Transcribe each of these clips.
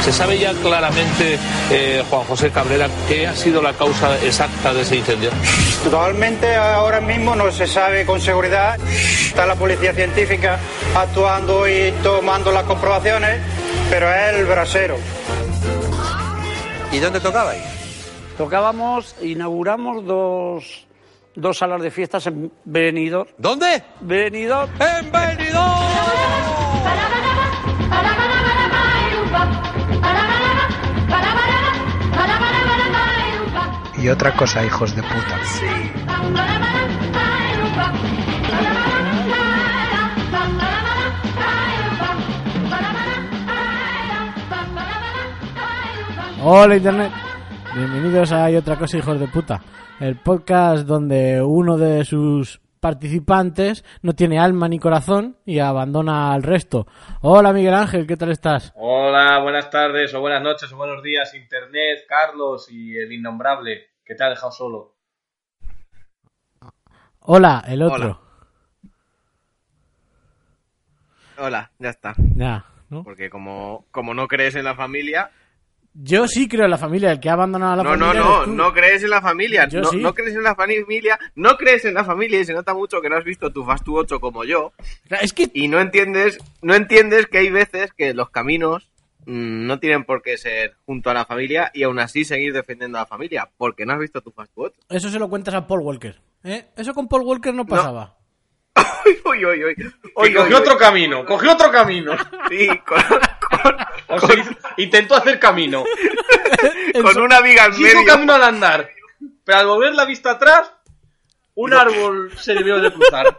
¿Se sabe ya claramente, Juan José Cabrera, qué ha sido la causa exacta de ese incendio? Totalmente, ahora mismo no se sabe con seguridad. Está la policía científica actuando y tomando las comprobaciones, pero es el brasero. ¿Y dónde tocabais? Inauguramos dos salas de fiestas en Benidorm. ¿Dónde? Benidorm. ¡En Benidorm! Y otra cosa, hijos de puta. Sí. Hola Internet, bienvenidos a Hay otra cosa, hijos de puta, el podcast donde uno de sus participantes no tiene alma ni corazón y abandona al resto. Hola Miguel Ángel, ¿qué tal estás? Hola, buenas tardes o buenas noches o buenos días Internet, Carlos y el innombrable que te ha dejado solo. Hola, el otro. Hola, ya está. Ya, ¿no? Porque como no crees en la familia... Yo sí creo en la familia, el que ha abandonado a la familia. No crees en la familia. Yo sí. No crees en la familia. No crees en la familia y se nota mucho que no has visto tu Fast 8 como yo. Es que... Y no entiendes que hay veces que los caminos no tienen por qué ser junto a la familia y aún así seguir defendiendo a la familia, porque no has visto tu Fast 8. Eso se lo cuentas a Paul Walker, ¿eh? Eso con Paul Walker no pasaba. Cogió otro camino. Sí, intentó hacer camino. Con una viga en medio. Hizo camino al andar. Pero al volver la vista atrás, un árbol se debió de cruzar.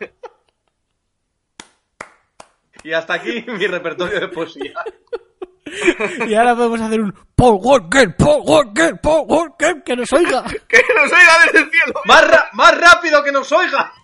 Y hasta aquí mi repertorio de poesía. Y ahora podemos hacer un Paul Walker, que nos oiga. ¡Que nos oiga desde el cielo! ¡Más rápido que nos oiga!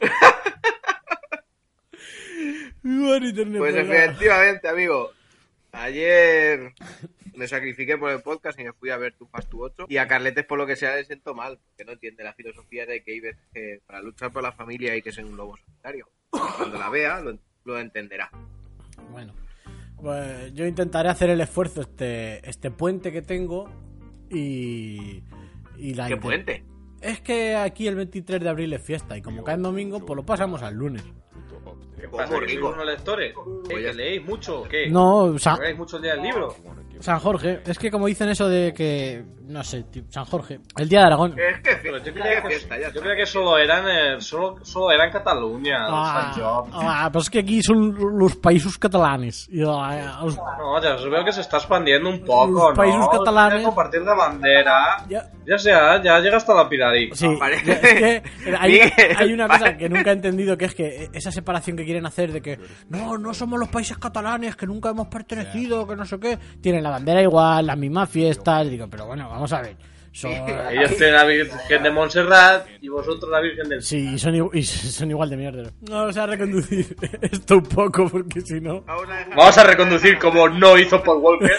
Pues efectivamente, amigo. Ayer me sacrifiqué por el podcast y me fui a ver tu Fast 8. Y a Carletes, por lo que sea, le siento mal, porque no entiende la filosofía de que hay veces que para luchar por la familia hay que ser un lobo solitario. Cuando la vea, lo entenderá. Bueno, pues yo intentaré hacer el esfuerzo este puente que tengo y ¿Qué puente? Es que aquí el 23 de abril es fiesta y como cae en domingo, pues lo pasamos al lunes. ¿Qué pasa? ¿Que sois unos lectores? ¿Que leéis mucho o qué? No, ¿Leéis mucho el día del libro? San Jorge, es que como dicen eso de que... No sé, San Jorge, el día de Aragón. Es que pero yo creía que solo eran en Cataluña. Pero es que aquí son los países catalanes. No, ya os veo que se está expandiendo un poco, los países catalanes. Compartir la bandera. Ya llega hasta la Pirari. Sí, es que hay una cosa que nunca he entendido, que es que esa separación que quieren hacer de que no somos los países catalanes, que nunca hemos pertenecido, que no sé qué. Tienen la bandera igual, las mismas fiestas. Digo, pero bueno, vamos a ver. Ellos tienen la Virgen de Montserrat y vosotros la Virgen del... Sí, y son igual de mierda. Vamos a reconducir esto un poco, porque si no... Vamos a reconducir como no hizo Paul Walker.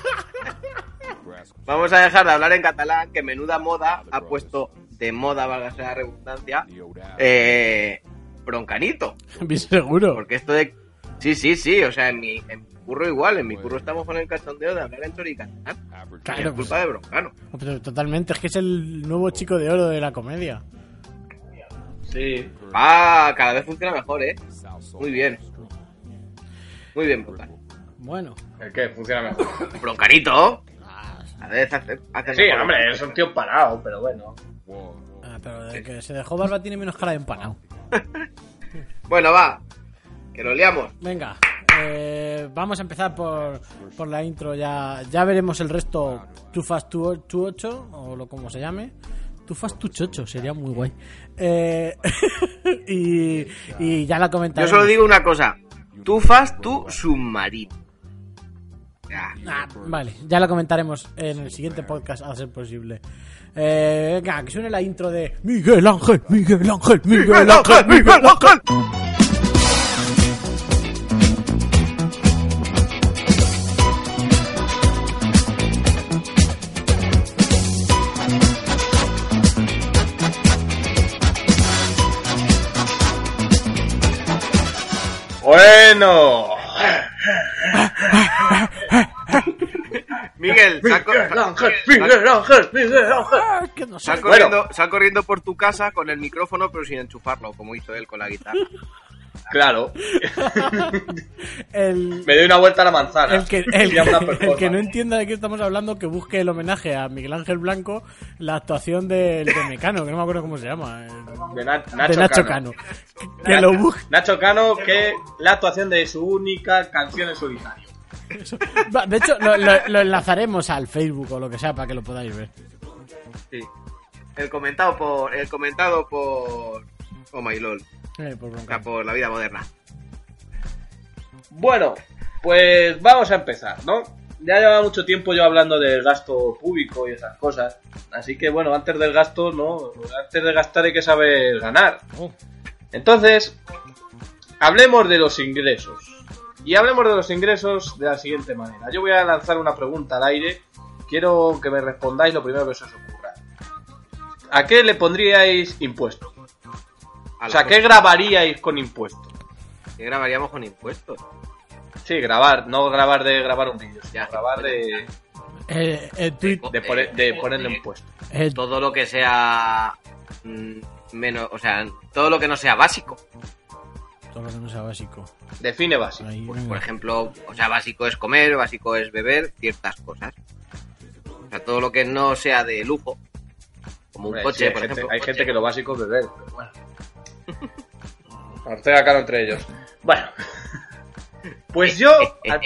Vamos a dejar de hablar en catalán, que menuda moda ha puesto de moda, valga la redundancia, Broncanito. Bien seguro. Porque esto de... Sí, o sea, en mi curro igual, en mi curro estamos con el cachondeo de hablar en choricatalán. Claro, es culpa de Broncano. Pero totalmente, es que es el nuevo chico de oro de la comedia. Sí. Cada vez funciona mejor, Muy bien, Broncano. Bueno. ¿El qué? Funciona mejor. Broncanito. A veces hace sí, hombre, es un tío empanado, pero bueno. Pero de que se dejó barba tiene menos cara de empanado. Bueno, va. Que lo liamos. Venga, vamos a empezar por la intro. Ya veremos el resto. Too Fast Too 8 o como se llame. Too Fast Too 8 sería muy guay. Y ya la comentaremos. Yo solo digo una cosa. Too Fast Too Submarino. Vale, ya lo comentaremos en el siguiente podcast a ser posible. Venga, que suene la intro de Miguel Ángel. Bueno. Miguel Ángel. Que no sé. Sal corriendo por tu casa con el micrófono, pero sin enchufarlo, como hizo él con la guitarra. Claro. El Me doy una vuelta a la manzana. que no entienda de qué estamos hablando, que busque el homenaje a Miguel Ángel Blanco, la actuación de Mecano, que no me acuerdo cómo se llama. De De Nacho Cano. Que lo busque. Nacho Cano, que la actuación de su única canción en solitario. Va, de hecho, lo enlazaremos al Facebook o lo que sea para que lo podáis ver. Sí. El comentado por Oh My LOL. Por O sea, por la vida moderna. Bueno, pues vamos a empezar, ¿no? Ya lleva mucho tiempo yo hablando del gasto público y esas cosas. Así que bueno, antes del gasto, ¿no? Antes de gastar hay que saber ganar. Entonces, hablemos de los ingresos. Y hablemos de los ingresos de la siguiente manera. Yo voy a lanzar una pregunta al aire. Quiero que me respondáis lo primero que se os ocurra. ¿A qué le pondríais impuestos? O sea, ¿qué grabaríais con impuestos? ¿Qué grabaríamos con impuestos? Sí, grabar, no grabar de grabar un vídeo, sino grabar de tweet. De ponerle impuestos. Todo lo que sea menos, o sea, todo lo que no sea básico. Todo lo que no sea básico. Define básico. Ahí, Pues, por ejemplo, o sea, básico es comer, básico es beber, ciertas cosas. O sea, todo lo que no sea de lujo, como un coche, sí, por ejemplo. Hay gente que lo básico es beber, pero bueno. Ortega Cano entre ellos. Bueno. Pues yo,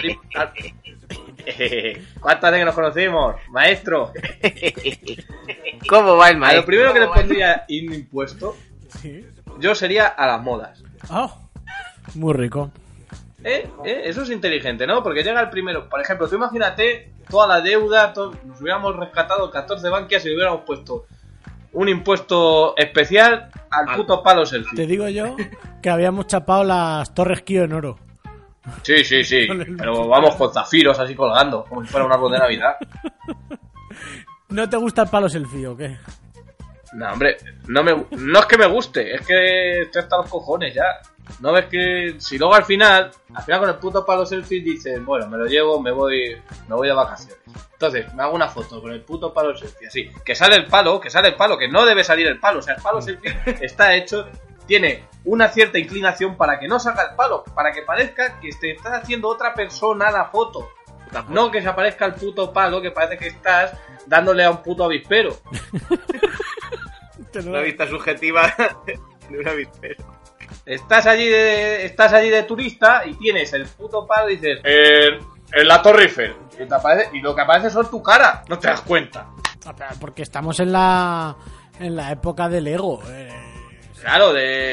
¿cuántas veces que nos conocimos? Maestro. ¿Cómo va el A maestro? lo primero que le pondría un impuesto, Sí. yo sería a las modas. Muy rico. Eso es inteligente, ¿no? Porque llega el primero. Por ejemplo, tú imagínate toda la deuda, nos hubiéramos rescatado 14 Bankias y le hubiéramos puesto un impuesto especial al puto palo selfie. Te digo yo que habíamos chapado las Torres Kio en oro. Sí. Pero vamos con zafiros así colgando, como si fuera un árbol de Navidad. ¿No te gusta el palo selfie o qué? No, hombre, no es que me guste, es que estoy hasta los cojones ya. No ves que si luego al final con el puto palo selfie dices, bueno, me lo llevo, me voy de vacaciones. Entonces, me hago una foto con el puto palo selfie, así, que sale el palo, que no debe salir el palo, o sea, el palo selfie está hecho, tiene una cierta inclinación para que no salga el palo, para que parezca que te está haciendo otra persona la foto. No que se aparezca el puto palo, que parece que estás dándole a un puto avispero. Una vista subjetiva de un avispero. Estás allí de turista y tienes el puto palo y dices en la Torre Eiffel y lo que aparece son tu cara, no te das cuenta. Porque estamos en la época del ego. Claro,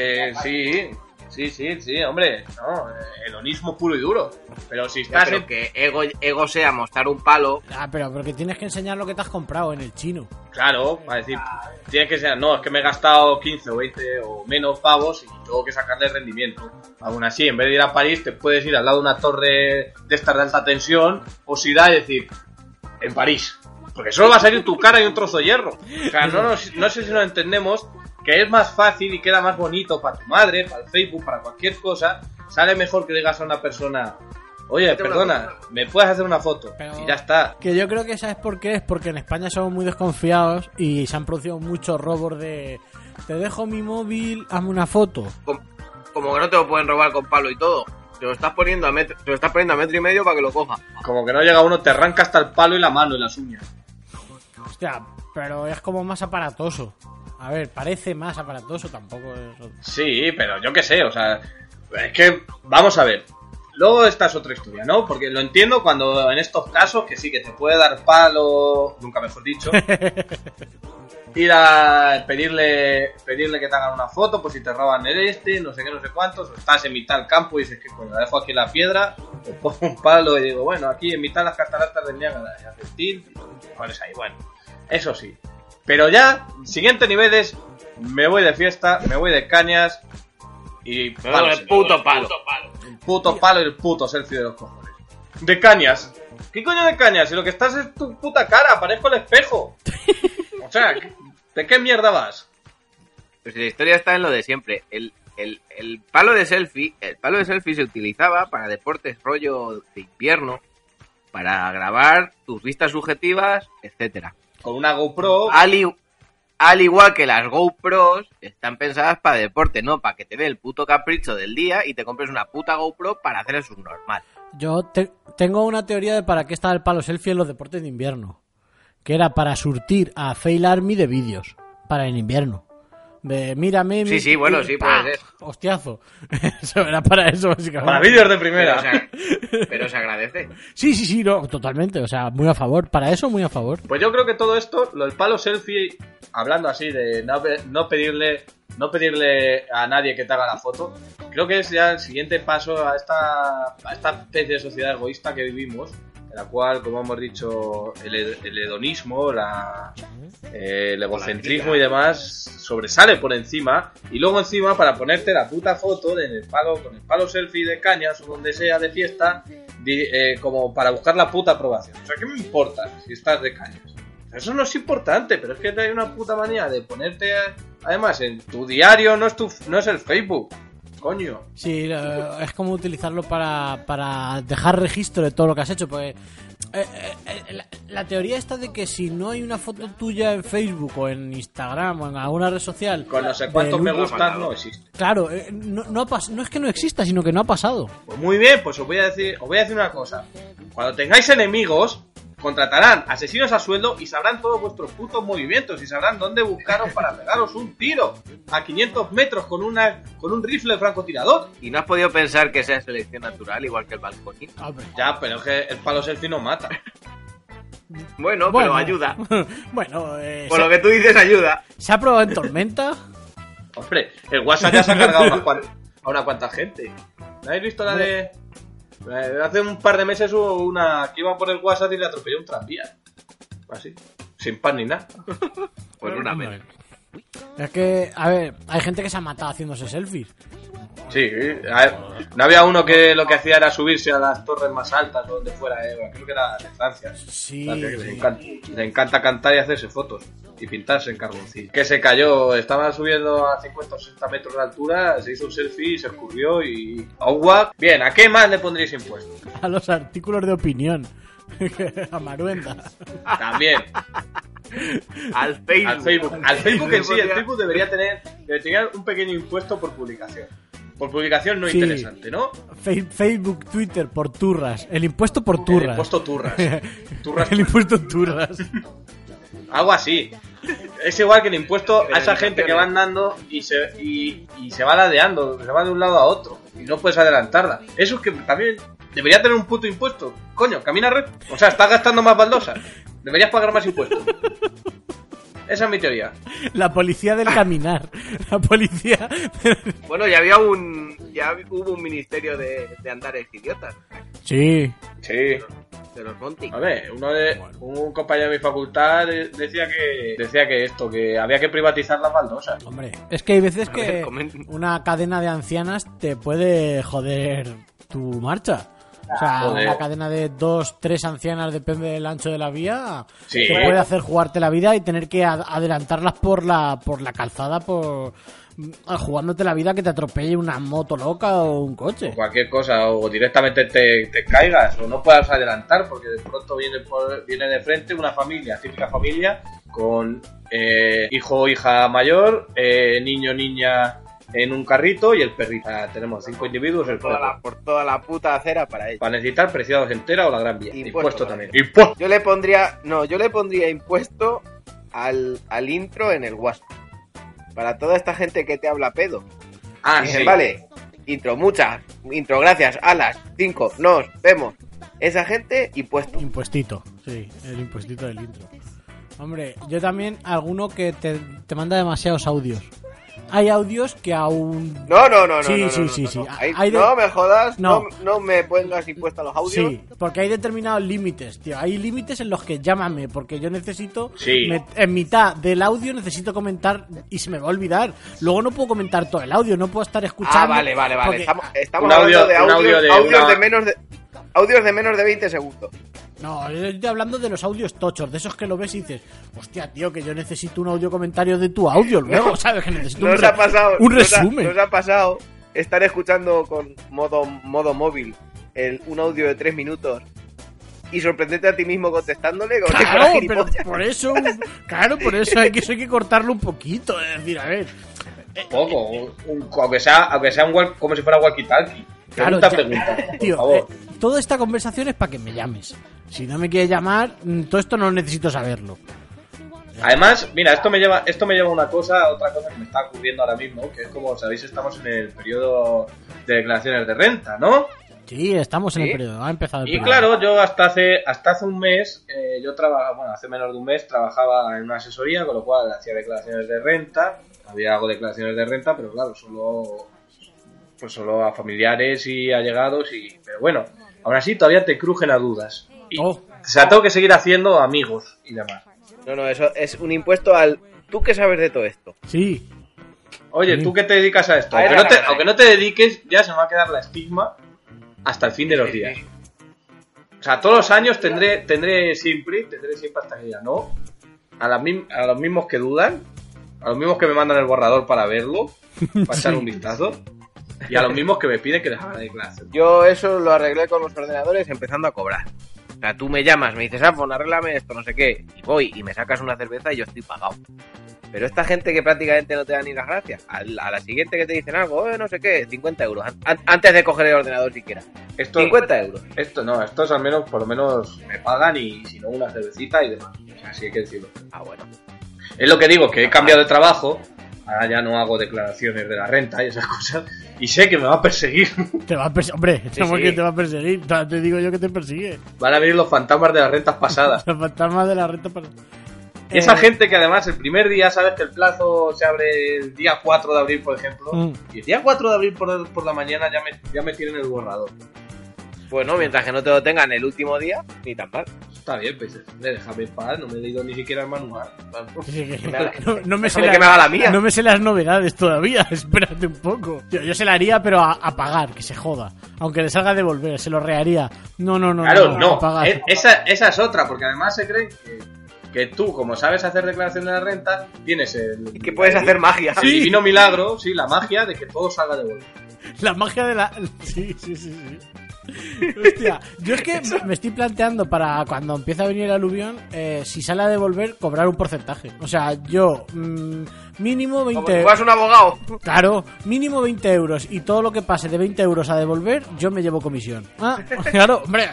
sí, hombre, no, hedonismo puro y duro. Pero si estás pero que ego sea mostrar un palo. Pero que tienes que enseñar lo que te has comprado en el chino. Claro, para decir, tienes que ser, no, es que me he gastado 15 o 20 o menos pavos y tengo que sacarle rendimiento. Aún así, en vez de ir a París, te puedes ir al lado de una torre de estas de alta tensión, o si da, decir, en París. Porque solo va a salir tu cara y un trozo de hierro. O sea, no sé si nos entendemos, que es más fácil y queda más bonito para tu madre, para el Facebook, para cualquier cosa. Sale mejor que le digas a una persona, oye, perdona, ¿me puedes hacer una foto? Pero y ya está. Que yo creo que ¿sabes por qué? Es porque en España somos muy desconfiados y se han producido muchos robos de te dejo mi móvil, hazme una foto. Como que no te lo pueden robar con palo y todo. Te lo estás poniendo a metro y medio para que lo coja. Como que no llega uno, te arranca hasta el palo y la mano y las uñas. Hostia, pero es como más aparatoso. A ver, parece más aparatoso, tampoco es... Sí, pero yo qué sé, o sea, es que, vamos a ver. Luego esta es otra historia, ¿no? Porque lo entiendo cuando en estos casos, que sí, que te puede dar palo, nunca mejor dicho, ir a pedirle que te hagan una foto, pues si te roban no sé qué, no sé cuántos, o estás en mitad del campo y dices que pues la dejo aquí en la piedra, o pongo un palo y digo, bueno, aquí en mitad de las cataratas del Niágara, y haces tilt, y pones ahí, bueno, eso sí. Pero ya, siguiente nivel es, me voy de fiesta, me voy de cañas y... el puto palo. El puto palo y el puto selfie de los cojones. De cañas. ¿Qué coño de cañas? Si lo que estás es tu puta cara, parezco el espejo. O sea, ¿de qué mierda vas? Pues la historia está en lo de siempre. El palo de selfie se utilizaba para deportes rollo de invierno, para grabar tus vistas subjetivas, etcétera. Con una GoPro. Al igual que las GoPros están pensadas para deporte, no para que te dé el puto capricho del día y te compres una puta GoPro para hacer el subnormal. Yo tengo una teoría de para qué estaba el palo selfie en los deportes de invierno. Que era para surtir a Fail Army de vídeos. Para el invierno. De mírame. Sí, bueno, sí, puede ser. Hostiazo. Eso era para eso, básicamente. Para vídeos de primera. Pero se agradece. Sí, no, totalmente. O sea, muy a favor. Para eso, muy a favor. Pues yo creo que todo esto, lo del palo selfie, hablando así de no pedirle a nadie que te haga la foto, creo que es ya el siguiente paso a esta especie de sociedad egoísta que vivimos, en la cual, como hemos dicho, el hedonismo, el egocentrismo y demás sobresale por encima, y luego encima para ponerte la puta foto con el palo selfie de cañas o donde sea de fiesta, como para buscar la puta aprobación. O sea, ¿qué me importa si estás de cañas? Eso no es importante, pero es que hay una puta manía de ponerte, además, en tu diario, no es el Facebook. Coño. Sí, es como utilizarlo para dejar registro de todo lo que has hecho. Pues la teoría está de que si no hay una foto tuya en Facebook o en Instagram o en alguna red social con no sé cuántos me gustan, no existe. Claro, no es que no exista, sino que no ha pasado. Pues muy bien, pues os voy a decir una cosa. Cuando tengáis enemigos, contratarán asesinos a sueldo y sabrán todos vuestros putos movimientos y sabrán dónde buscaros para pegaros un tiro a 500 metros con un rifle de francotirador. ¿Y no has podido pensar que sea selección natural igual que el balconín? Ya, pero es que el palo selfie no mata. Bueno, pero ayuda. Bueno, por lo que tú dices, ayuda. ¿Se ha probado en tormenta? Hombre, el WhatsApp ya se ha cargado a una cuanta gente. ¿No habéis visto la de...? Hace un par de meses hubo una que iba por el WhatsApp y le atropelló un tranvía. Así, sin pan ni nada. Pues una vez. Es que, a ver, hay gente que se ha matado haciéndose selfies. Sí, a ver, no había uno que lo que hacía era subirse a las torres más altas o donde fuera, creo que era de Francia. Sí, Francia, que sí. le encanta cantar y hacerse fotos y pintarse en carboncillo. Que se cayó, estaba subiendo a 50 o 60 metros de altura, se hizo un selfie, se escurrió y... agua. Bien, ¿a qué más le pondréis impuesto? A los artículos de opinión. A Maruenda. También. Al Facebook en sí, el Facebook debería tener un pequeño impuesto por publicación. Por publicación no interesante, ¿no? Facebook, Twitter, por turras. El impuesto por turras. El impuesto turras. El impuesto turras. Algo así. Es igual que el impuesto a esa gente que va andando y se va ladeando, se va de un lado a otro y no puedes adelantarla. Eso es que también debería tener un puto impuesto. Coño, camina recto. O sea, estás gastando más baldosas. Deberías pagar más impuestos. Esa es mi teoría. La policía del caminar. La policía... Bueno, ya hubo un ministerio de andares idiotas. Sí. Sí. De los Monty. A ver, un compañero de mi facultad decía que había que privatizar las baldosas. Hombre, es que hay veces que una cadena de ancianas te puede joder tu marcha. O sea, una cadena de 2, 3 ancianas, depende del ancho de la vía, sí, te puede hacer jugarte la vida y tener que adelantarlas por la calzada, jugándote la vida que te atropelle una moto loca o un coche. O cualquier cosa, o directamente te caigas, o no puedas adelantar, porque de pronto viene de frente una familia, típica familia, con hijo o hija mayor, niño o niña en un carrito y el perrito. Tenemos 5 individuos, el perro. Por toda la puta acera para ellos. Para necesitar Preciados entera o la Gran Vía. Impuesto también. ¡Impuesto! Yo le pondría impuesto al intro en el WhatsApp. Para toda esta gente que te habla pedo. Dicen, sí. Vale, intro, gracias, alas, 5, nos vemos. Esa gente, impuesto. Impuestito, sí, el impuestito del intro. Hombre, yo también, alguno que te manda demasiados audios. Hay audios que aún... No. Sí. No me jodas, no me pongas impuesto a los audios. Sí, porque hay determinados límites, tío. Hay límites en los que llámame, porque yo necesito... Sí. En mitad del audio necesito comentar y se me va a olvidar. Luego no puedo comentar todo el audio, no puedo estar escuchando... Vale. Porque... Estamos hablando de audios de menos de 20 segundos. No, yo estoy hablando de los audios tochos, de esos que lo ves y dices, hostia, tío, que yo necesito un audio comentario de tu audio luego, ¿sabes? Que necesito un resumen. Nos ha pasado estar escuchando con modo móvil un audio de 3 minutos y sorprenderte a ti mismo contestándole. Claro, pero por eso hay que cortarlo un poquito. Es decir, a ver. Poco, aunque sea como si fuera walkie-talkie. Claro, pregunta, tío, por favor. Toda esta conversación es para que me llames. Si no me quieres llamar, todo esto no necesito saberlo. Además, mira, esto me lleva a otra cosa que me está ocurriendo ahora mismo, que es como sabéis, estamos en el periodo de declaraciones de renta, ¿no? Sí, estamos en el periodo, ha empezado el periodo. Y claro, yo hasta hace un mes, hace menos de un mes trabajaba en una asesoría, con lo cual hacía declaraciones de renta, hago declaraciones de renta, pero claro, solo a familiares y allegados, pero bueno, aún así todavía te crujen a dudas. Y, o sea, tengo que seguir haciendo amigos y demás. No, eso es un impuesto al... ¿Tú qué sabes de todo esto? Sí. Oye, ¿tú qué te dedicas a esto? Aunque no te dediques, ya se me va a quedar la estigma hasta el fin de los días. O sea, todos los años tendré siempre hasta que ya no. A los mismos que dudan, a los mismos que me mandan el borrador para verlo, para echar un vistazo, y a los mismos que me piden que les haga la declaración. Yo eso lo arreglé con los ordenadores empezando a cobrar. O sea, tú me llamas, me dices, arréglame esto, no sé qué, y voy y me sacas una cerveza y yo estoy pagado. Pero esta gente que prácticamente no te da ni las gracias, a la siguiente que te dicen algo, no sé qué, 50 euros, antes de coger el ordenador siquiera. 50 euros. Estos al menos, por lo menos me pagan y si no una cervecita y demás. O sea, sí hay que decirlo. Bueno. Es lo que digo, que he cambiado de trabajo, ahora ya no hago declaraciones de la renta y esas cosas, y sé que me va a perseguir. Te va a perseguir, hombre, sí. Que te va a perseguir, te digo yo que te persigue. Van a venir los fantasmas de las rentas pasadas. Los fantasmas de las rentas pasadas. Y esa gente que además el primer día, sabes que el plazo se abre el día 4 de abril, por ejemplo, y el día 4 de abril por la mañana ya me tienen el borrador. Bueno, mientras que no te lo tengan el último día, ni tan mal. Está bien, pues déjame en paz, no me he leído ni siquiera el manual. No me sé las novedades todavía, espérate un poco. Yo se la haría, pero a pagar, que se joda. Aunque le salga a devolver, se lo rearía. No. Claro, no. Esa es otra, porque además se creen que tú, como sabes hacer declaración de la renta, tienes y que puedes hacer magia. El divino milagro, sí, la magia de que todo salga de vuelta. La magia de la... Sí. Hostia, yo es que me estoy planteando para cuando empiece a venir el aluvión, si sale a devolver, cobrar un porcentaje. O sea, yo mínimo 20 euros. Como si fueras un abogado. Claro, mínimo 20 euros. Y todo lo que pase de 20 euros a devolver, yo me llevo comisión. Claro, hombre.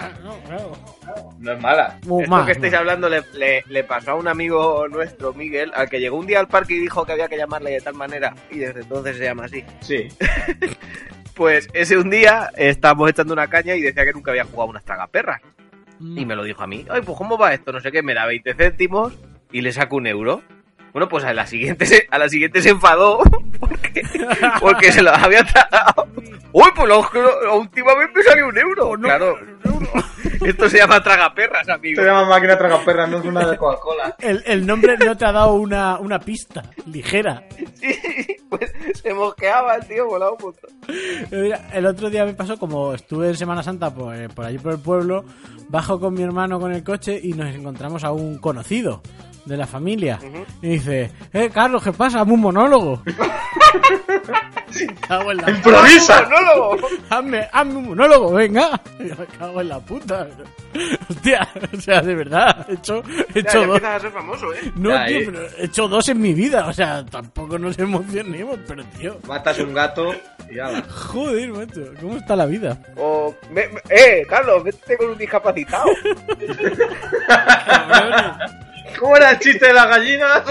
No es mala. Esto que estáis hablando le pasó a un amigo nuestro, Miguel, al que llegó un día al parque y dijo que había que llamarle de tal manera. Y desde entonces se llama así. Sí. Pues ese un día estábamos echando una caña y decía que nunca había jugado unas tragaperras. Y me lo dijo a mí. Ay, pues ¿cómo va esto? No sé qué, me da 20 céntimos y le saco 1 euro. Bueno, pues a la siguiente se enfadó porque se lo había tragado. Uy, pues la última vez me salió 1 euro. No, claro. Esto se llama tragaperras, amigo. Se llama máquina tragaperras, no es una de Coca-Cola. El nombre no te ha dado una pista ligera. Sí, pues se mosqueaba el tío, volaba un punto. Mira, el otro día me pasó, como estuve en Semana Santa por allí por el pueblo, bajo con mi hermano con el coche y nos encontramos a un conocido de la familia. Y dice, Carlos, ¿qué pasa? Hazme un monólogo. ¡Improvisa! Hazme un monólogo, venga. Me cago en la puta. Hostia, o sea, de verdad, he hecho ya dos. Empiezas a ser famoso, No, ya, tío, pero he hecho 2 en mi vida. O sea, tampoco nos emocionemos, pero tío. Matas un gato y ya. Joder, macho, ¿cómo está la vida? Carlos, vete con un discapacitado. ¿Cómo era el chiste de las gallinas?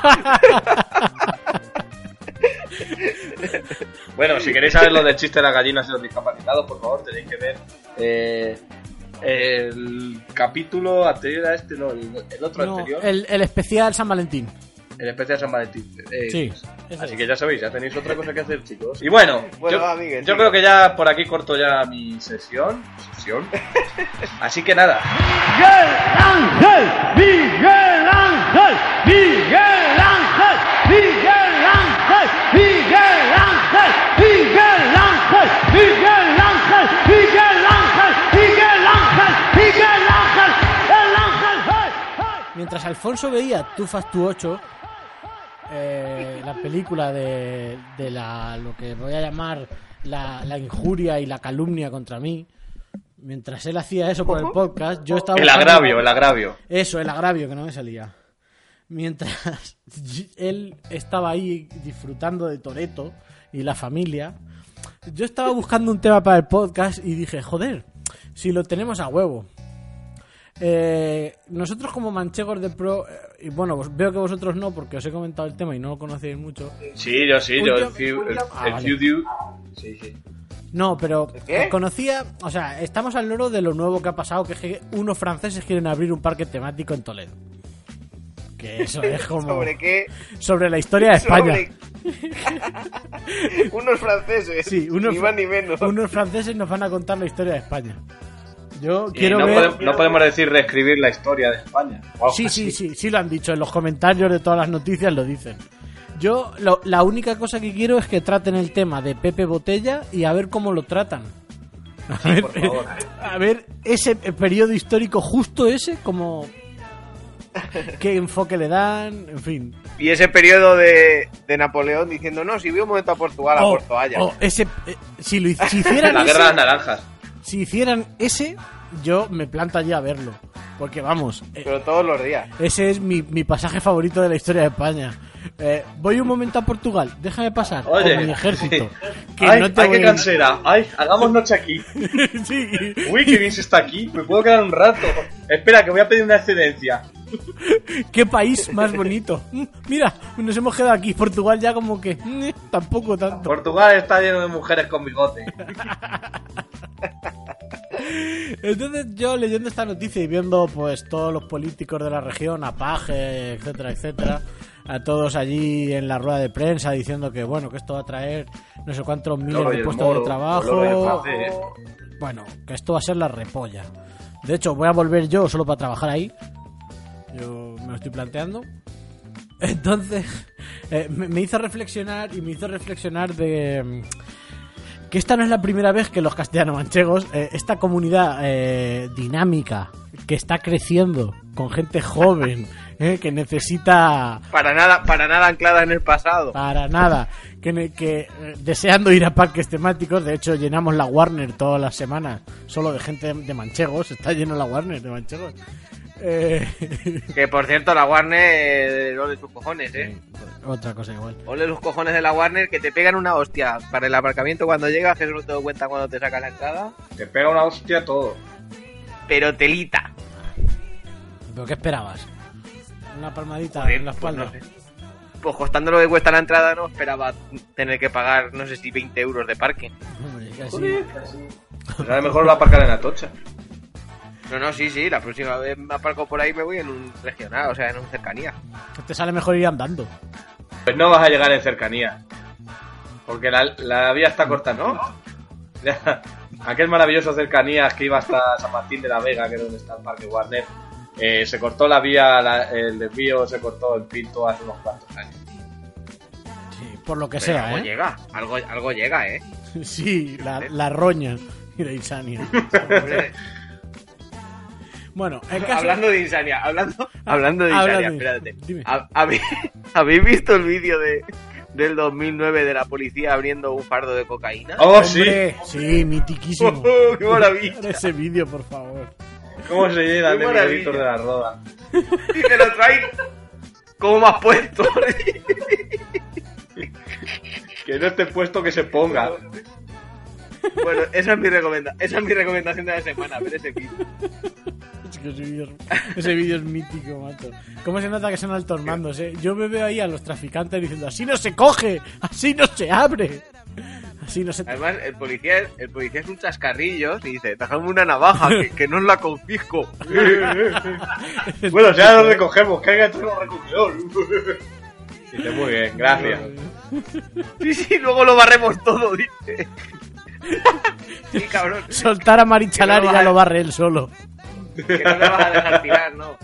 Bueno, si queréis saber lo del chiste de las gallinas y los discapacitados, por favor, tenéis que ver el capítulo anterior a este, no, el otro anterior. El especial San Valentín. El especial San Valentín. Sí. Así que ya sabéis, ya tenéis otra cosa que hacer, chicos. Y bueno, Miguel, yo creo que ya por aquí corto ya mi sesión. Así que nada. ¡Miguel Ángel! ¡Miguel Ángel! ¡Miguel Ángel! ¡Miguel Ángel! ¡Miguel Ángel! ¡Miguel Ángel! ¡Miguel Ángel! ¡Miguel Ángel! ¡Miguel Ángel! ¡Miguel Ángel! ¡El Ángel! Mientras Alfonso veía Too Fast to 8, la película de lo que voy a llamar la injuria y la calumnia contra mí, Mientras él hacía eso por el podcast, yo estaba... El agravio. Eso, el agravio, que no me salía. Mientras él estaba ahí disfrutando de Toretto y la familia, yo estaba buscando un tema para el podcast y dije, joder, si lo tenemos a huevo. Nosotros como manchegos de pro, y bueno, veo que vosotros no, porque os he comentado el tema y no lo conocéis mucho. Sí, yo sí, Pues el sí. No, pero ¿Qué? conocía, o sea, estamos al loro de lo nuevo que ha pasado, que es que unos franceses quieren abrir un parque temático en Toledo. Que eso es como... ¿Sobre qué? Sobre la historia de España. Unos franceses, Sí, ni más ni menos. unos franceses nos van a contar la historia de España. Yo Y quiero no, ver... no podemos decir reescribir la historia de España. O algo Sí, así. sí lo han dicho. En los comentarios de todas las noticias lo dicen. Yo, la única cosa que quiero es que traten el tema de Pepe Botella y a ver cómo lo tratan. Por favor. A ver ese periodo histórico justo ese, como... ¿Qué enfoque le dan? En fin. Y ese periodo de Napoleón diciendo, no, si vi un momento a Portugal, a Porto Haya. Si hicieran La ese, guerra de las naranjas. si hicieran ese, yo me planto allí a verlo. Porque vamos, Pero todos los días. ese es mi pasaje favorito de la historia de España. Voy un momento a Portugal, déjame pasar Oye, con mi ejército. sí. Que Ay, no te ay, voy qué a- cansera. Ay, hagamos noche aquí. Sí. Uy, qué bien se está aquí. Me puedo quedar un rato. Espera, que voy a pedir una excedencia. Qué país más bonito. Mira, nos hemos quedado aquí. Portugal ya como que tampoco tanto. Portugal está lleno de mujeres con bigote. Entonces yo leyendo esta noticia y viendo pues todos los políticos de la región, a Paje, etcétera, etcétera, a todos allí en la rueda de prensa diciendo que bueno, que esto va a traer no sé cuántos miles Loro y de el puestos Moro, de Loro y el trabajo. francés. Bueno, que esto va a ser la repolla. De hecho, voy a volver yo solo para trabajar ahí. Yo me lo estoy planteando. Entonces, me hizo reflexionar de que esta no es la primera vez que los castellano-manchegos, esta comunidad dinámica que está creciendo con gente joven, que necesita Para nada anclada en el pasado. para nada, que deseando ir a parques temáticos. De hecho, llenamos la Warner todas las semanas solo de gente de manchegos. Está lleno la Warner de manchegos. Que por cierto, la Warner, ole sus cojones, Otra cosa igual. Ole los cojones de la Warner que te pegan una hostia para el aparcamiento cuando llegas, que eso no te das cuenta cuando te saca la entrada. Te pega una hostia todo. Pero telita. ¿Pero qué esperabas? Una palmadita Joder, en la pues espalda. no sé. Pues costando lo que cuesta la entrada, no esperaba tener que pagar, no sé si 20 euros de parking. Hombre, casi. Pues a lo mejor va a aparcar en Atocha. No, sí, la próxima vez me aparco por ahí me voy en un regional, o sea, en un cercanía. Te sale mejor ir andando. Pues no vas a llegar en cercanía. Porque la vía está corta, ¿no? Aquel maravilloso cercanías que iba hasta San Martín de la Vega, que es donde está el Parque Warner, se cortó la vía, el desvío se cortó el Pinto hace unos cuantos años. Sí, por lo que Pero sea, algo llega, algo llega, Sí, la roña y la insania. Hombre, Bueno, el caso... hablando de insania, hablando de Hablando insania, de- espérate. dime. ¿Habéis visto el vídeo del 2009 de la policía abriendo un fardo de cocaína? ¡Oh, Hombre, sí, mitiquísimo. ¡Oh, qué maravilla! Ese vídeo, por favor. sí! ¿Cómo se llenan ¡Qué de maravilla! Miguelitos de la Roda? Y te lo traen como más puesto. Que no esté puesto, que se ponga. Bueno, esa es mi recomendación de la semana, ver ese vídeo. Es que ese vídeo es mítico, macho. ¿Cómo se nota que son altos mandos, Yo me veo ahí a los traficantes diciendo, así no se coge, así no se abre, así no se... Además, el policía es un chascarrillo y dice, déjame una navaja, que no os la confisco. Bueno, ya lo recogemos, que haya otro recogedor. Dice, muy bien, gracias. Sí, luego lo barremos todo, dice. Sí, cabrón. Soltar a Marichalar Que no y lo ya vas a- lo barre él solo. Que no te vas a dejar tirar, ¿no?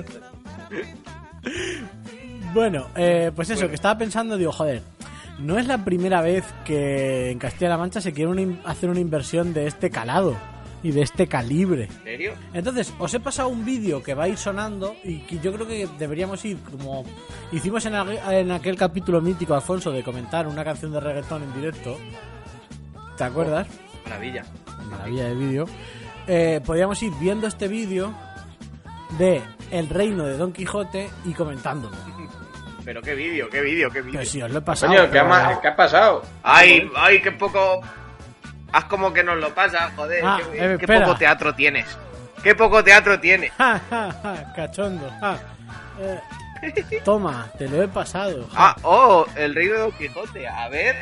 Bueno, pues eso, que estaba pensando, digo, joder, no es la primera vez que en Castilla-La Mancha se quiere hacer una inversión de este calado y de este calibre. ¿En serio? Entonces, os he pasado un vídeo que va a ir sonando y que yo creo que deberíamos ir como hicimos en aquel capítulo mítico, Alfonso, de comentar una canción de reggaetón en directo. ¿Te acuerdas? Maravilla. Maravilla de vídeo. podríamos ir viendo este vídeo de El Reino de Don Quijote y comentándolo. Pero qué vídeo. Pero si os lo he pasado. Coño, ¿qué pero- ha pasado? Ay, qué poco... Haz como que nos lo pasa, joder. Ah, qué espera. poco teatro tienes. Qué poco teatro tienes. Ja, ja, ja, cachondo. Ja. Toma, te lo he pasado. Ja. El Reino de Don Quijote. A ver.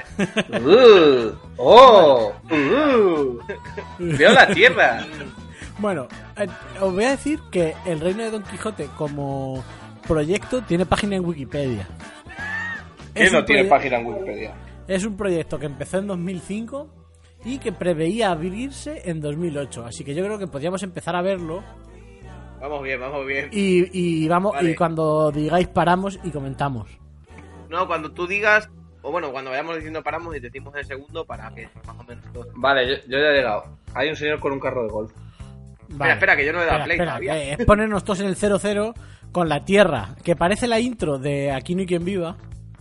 Veo la tierra. Bueno, os voy a decir que El Reino de Don Quijote como proyecto tiene página en Wikipedia. ¿Quién no un tiene proye- página en Wikipedia? Es un proyecto que empezó en 2005 y que preveía abrirse en 2008. Así que yo creo que podríamos empezar a verlo Vamos bien. y vamos Vale. y cuando digáis paramos y comentamos. No, cuando tú digas... O bueno, cuando vayamos diciendo paramos y decimos el segundo para que más o menos todo. Vale, yo ya he llegado. Hay un señor con un carro de golf. Vale. Espera, que yo no le he dado play Espera, todavía. que es ponernos todos en el 0-0 con la tierra, que parece la intro de Aquí no hay quien viva.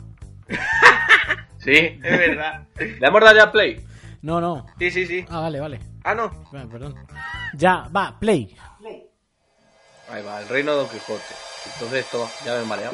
Sí, Es verdad. ¿le hemos dado ya play? No. Sí. Ah, vale. Ah, no. Vale, perdón. Ya, va, play. Ahí va, el Reino de Don Quijote. Entonces esto ya me he mareado.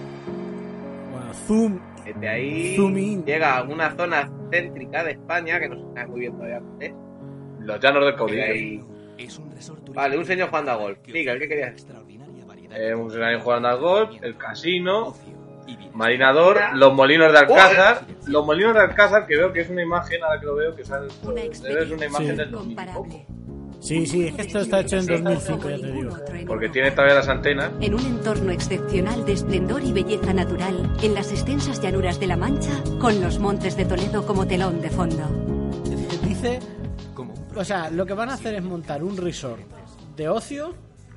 Bueno, zoom. Desde ahí Zoom in. llega a una zona céntrica de España que no se sabe muy bien todavía cuál es. Los llanos del Llega caudillo. ahí- Vale, un señor jugando a golf. Miguel, ¿qué querías? Un señor jugando al golf, el casino, Marinador, los molinos de Alcázar. Los molinos de Alcázar, que veo que es una imagen, ahora que lo veo, que sale, es una imagen Sí. del 2005. Sí, es que esto está hecho en 2005, ya te digo. Porque tiene todavía las antenas. En un entorno excepcional de esplendor y belleza natural, en las extensas llanuras de La Mancha, con los montes de Toledo como telón de fondo. Dice, o sea, lo que van a hacer es montar un resort de ocio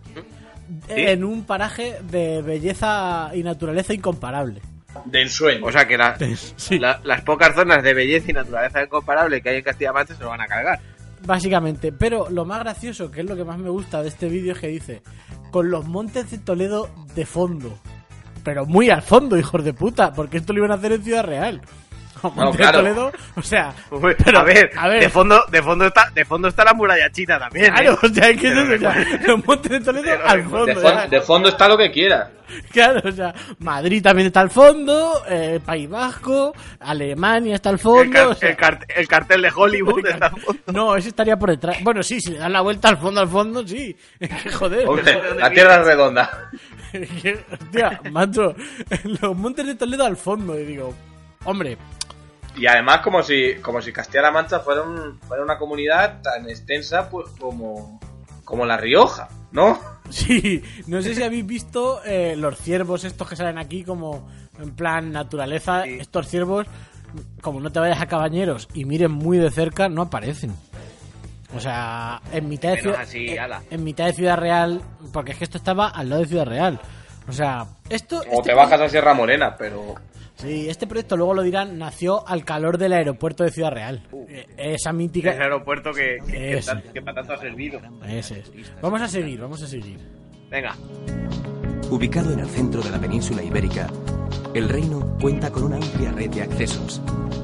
en un paraje de belleza y naturaleza incomparable. De ensueño. O sea que Sí. las pocas zonas de belleza y naturaleza incomparable que hay en Castilla-La Mancha se lo van a cargar. Básicamente, pero lo más gracioso, que es lo que más me gusta de este vídeo, es que dice, con los montes de Toledo de fondo. Pero muy al fondo, hijos de puta, porque esto lo iban a hacer en Ciudad Real. Los montes claro. de Toledo, o sea... Uy, pero, a ver, de fondo está la muralla china también. Claro, o sea, es que eso, o sea, los montes de Toledo Pero al fondo. ya. De fondo está lo que quiera. Claro, o sea, Madrid también está al fondo, País Vasco, Alemania está al fondo. o sea, El cartel de Hollywood está al fondo. no, ese estaría por detrás. Bueno, sí, si le dan la vuelta al fondo, sí. Es que, joder. Hombre, la tierra es redonda. Es que, hostia, macho, los montes de Toledo al fondo. Y digo, hombre, Y además como si Castilla-La Mancha fuera una comunidad tan extensa pues como La Rioja, ¿no? sí, no sé si habéis visto los ciervos estos que salen aquí como en plan naturaleza. Sí. Estos ciervos, como no te vayas a Cabañeros y miren muy de cerca, no aparecen. O sea, en mitad de Menos Ciudad, así, ala. en mitad de Ciudad Real, porque es que esto estaba al lado de Ciudad Real. O sea, esto... O te bajas a Sierra Morena, pero... Sí, este proyecto, luego lo dirán, nació al calor del aeropuerto de Ciudad Real. Esa mítica... Ese aeropuerto que Ese. para tanto ha servido. Ese es. Vamos a seguir. Venga. Ubicado en el centro de la península ibérica, el reino cuenta con una amplia red de accesos.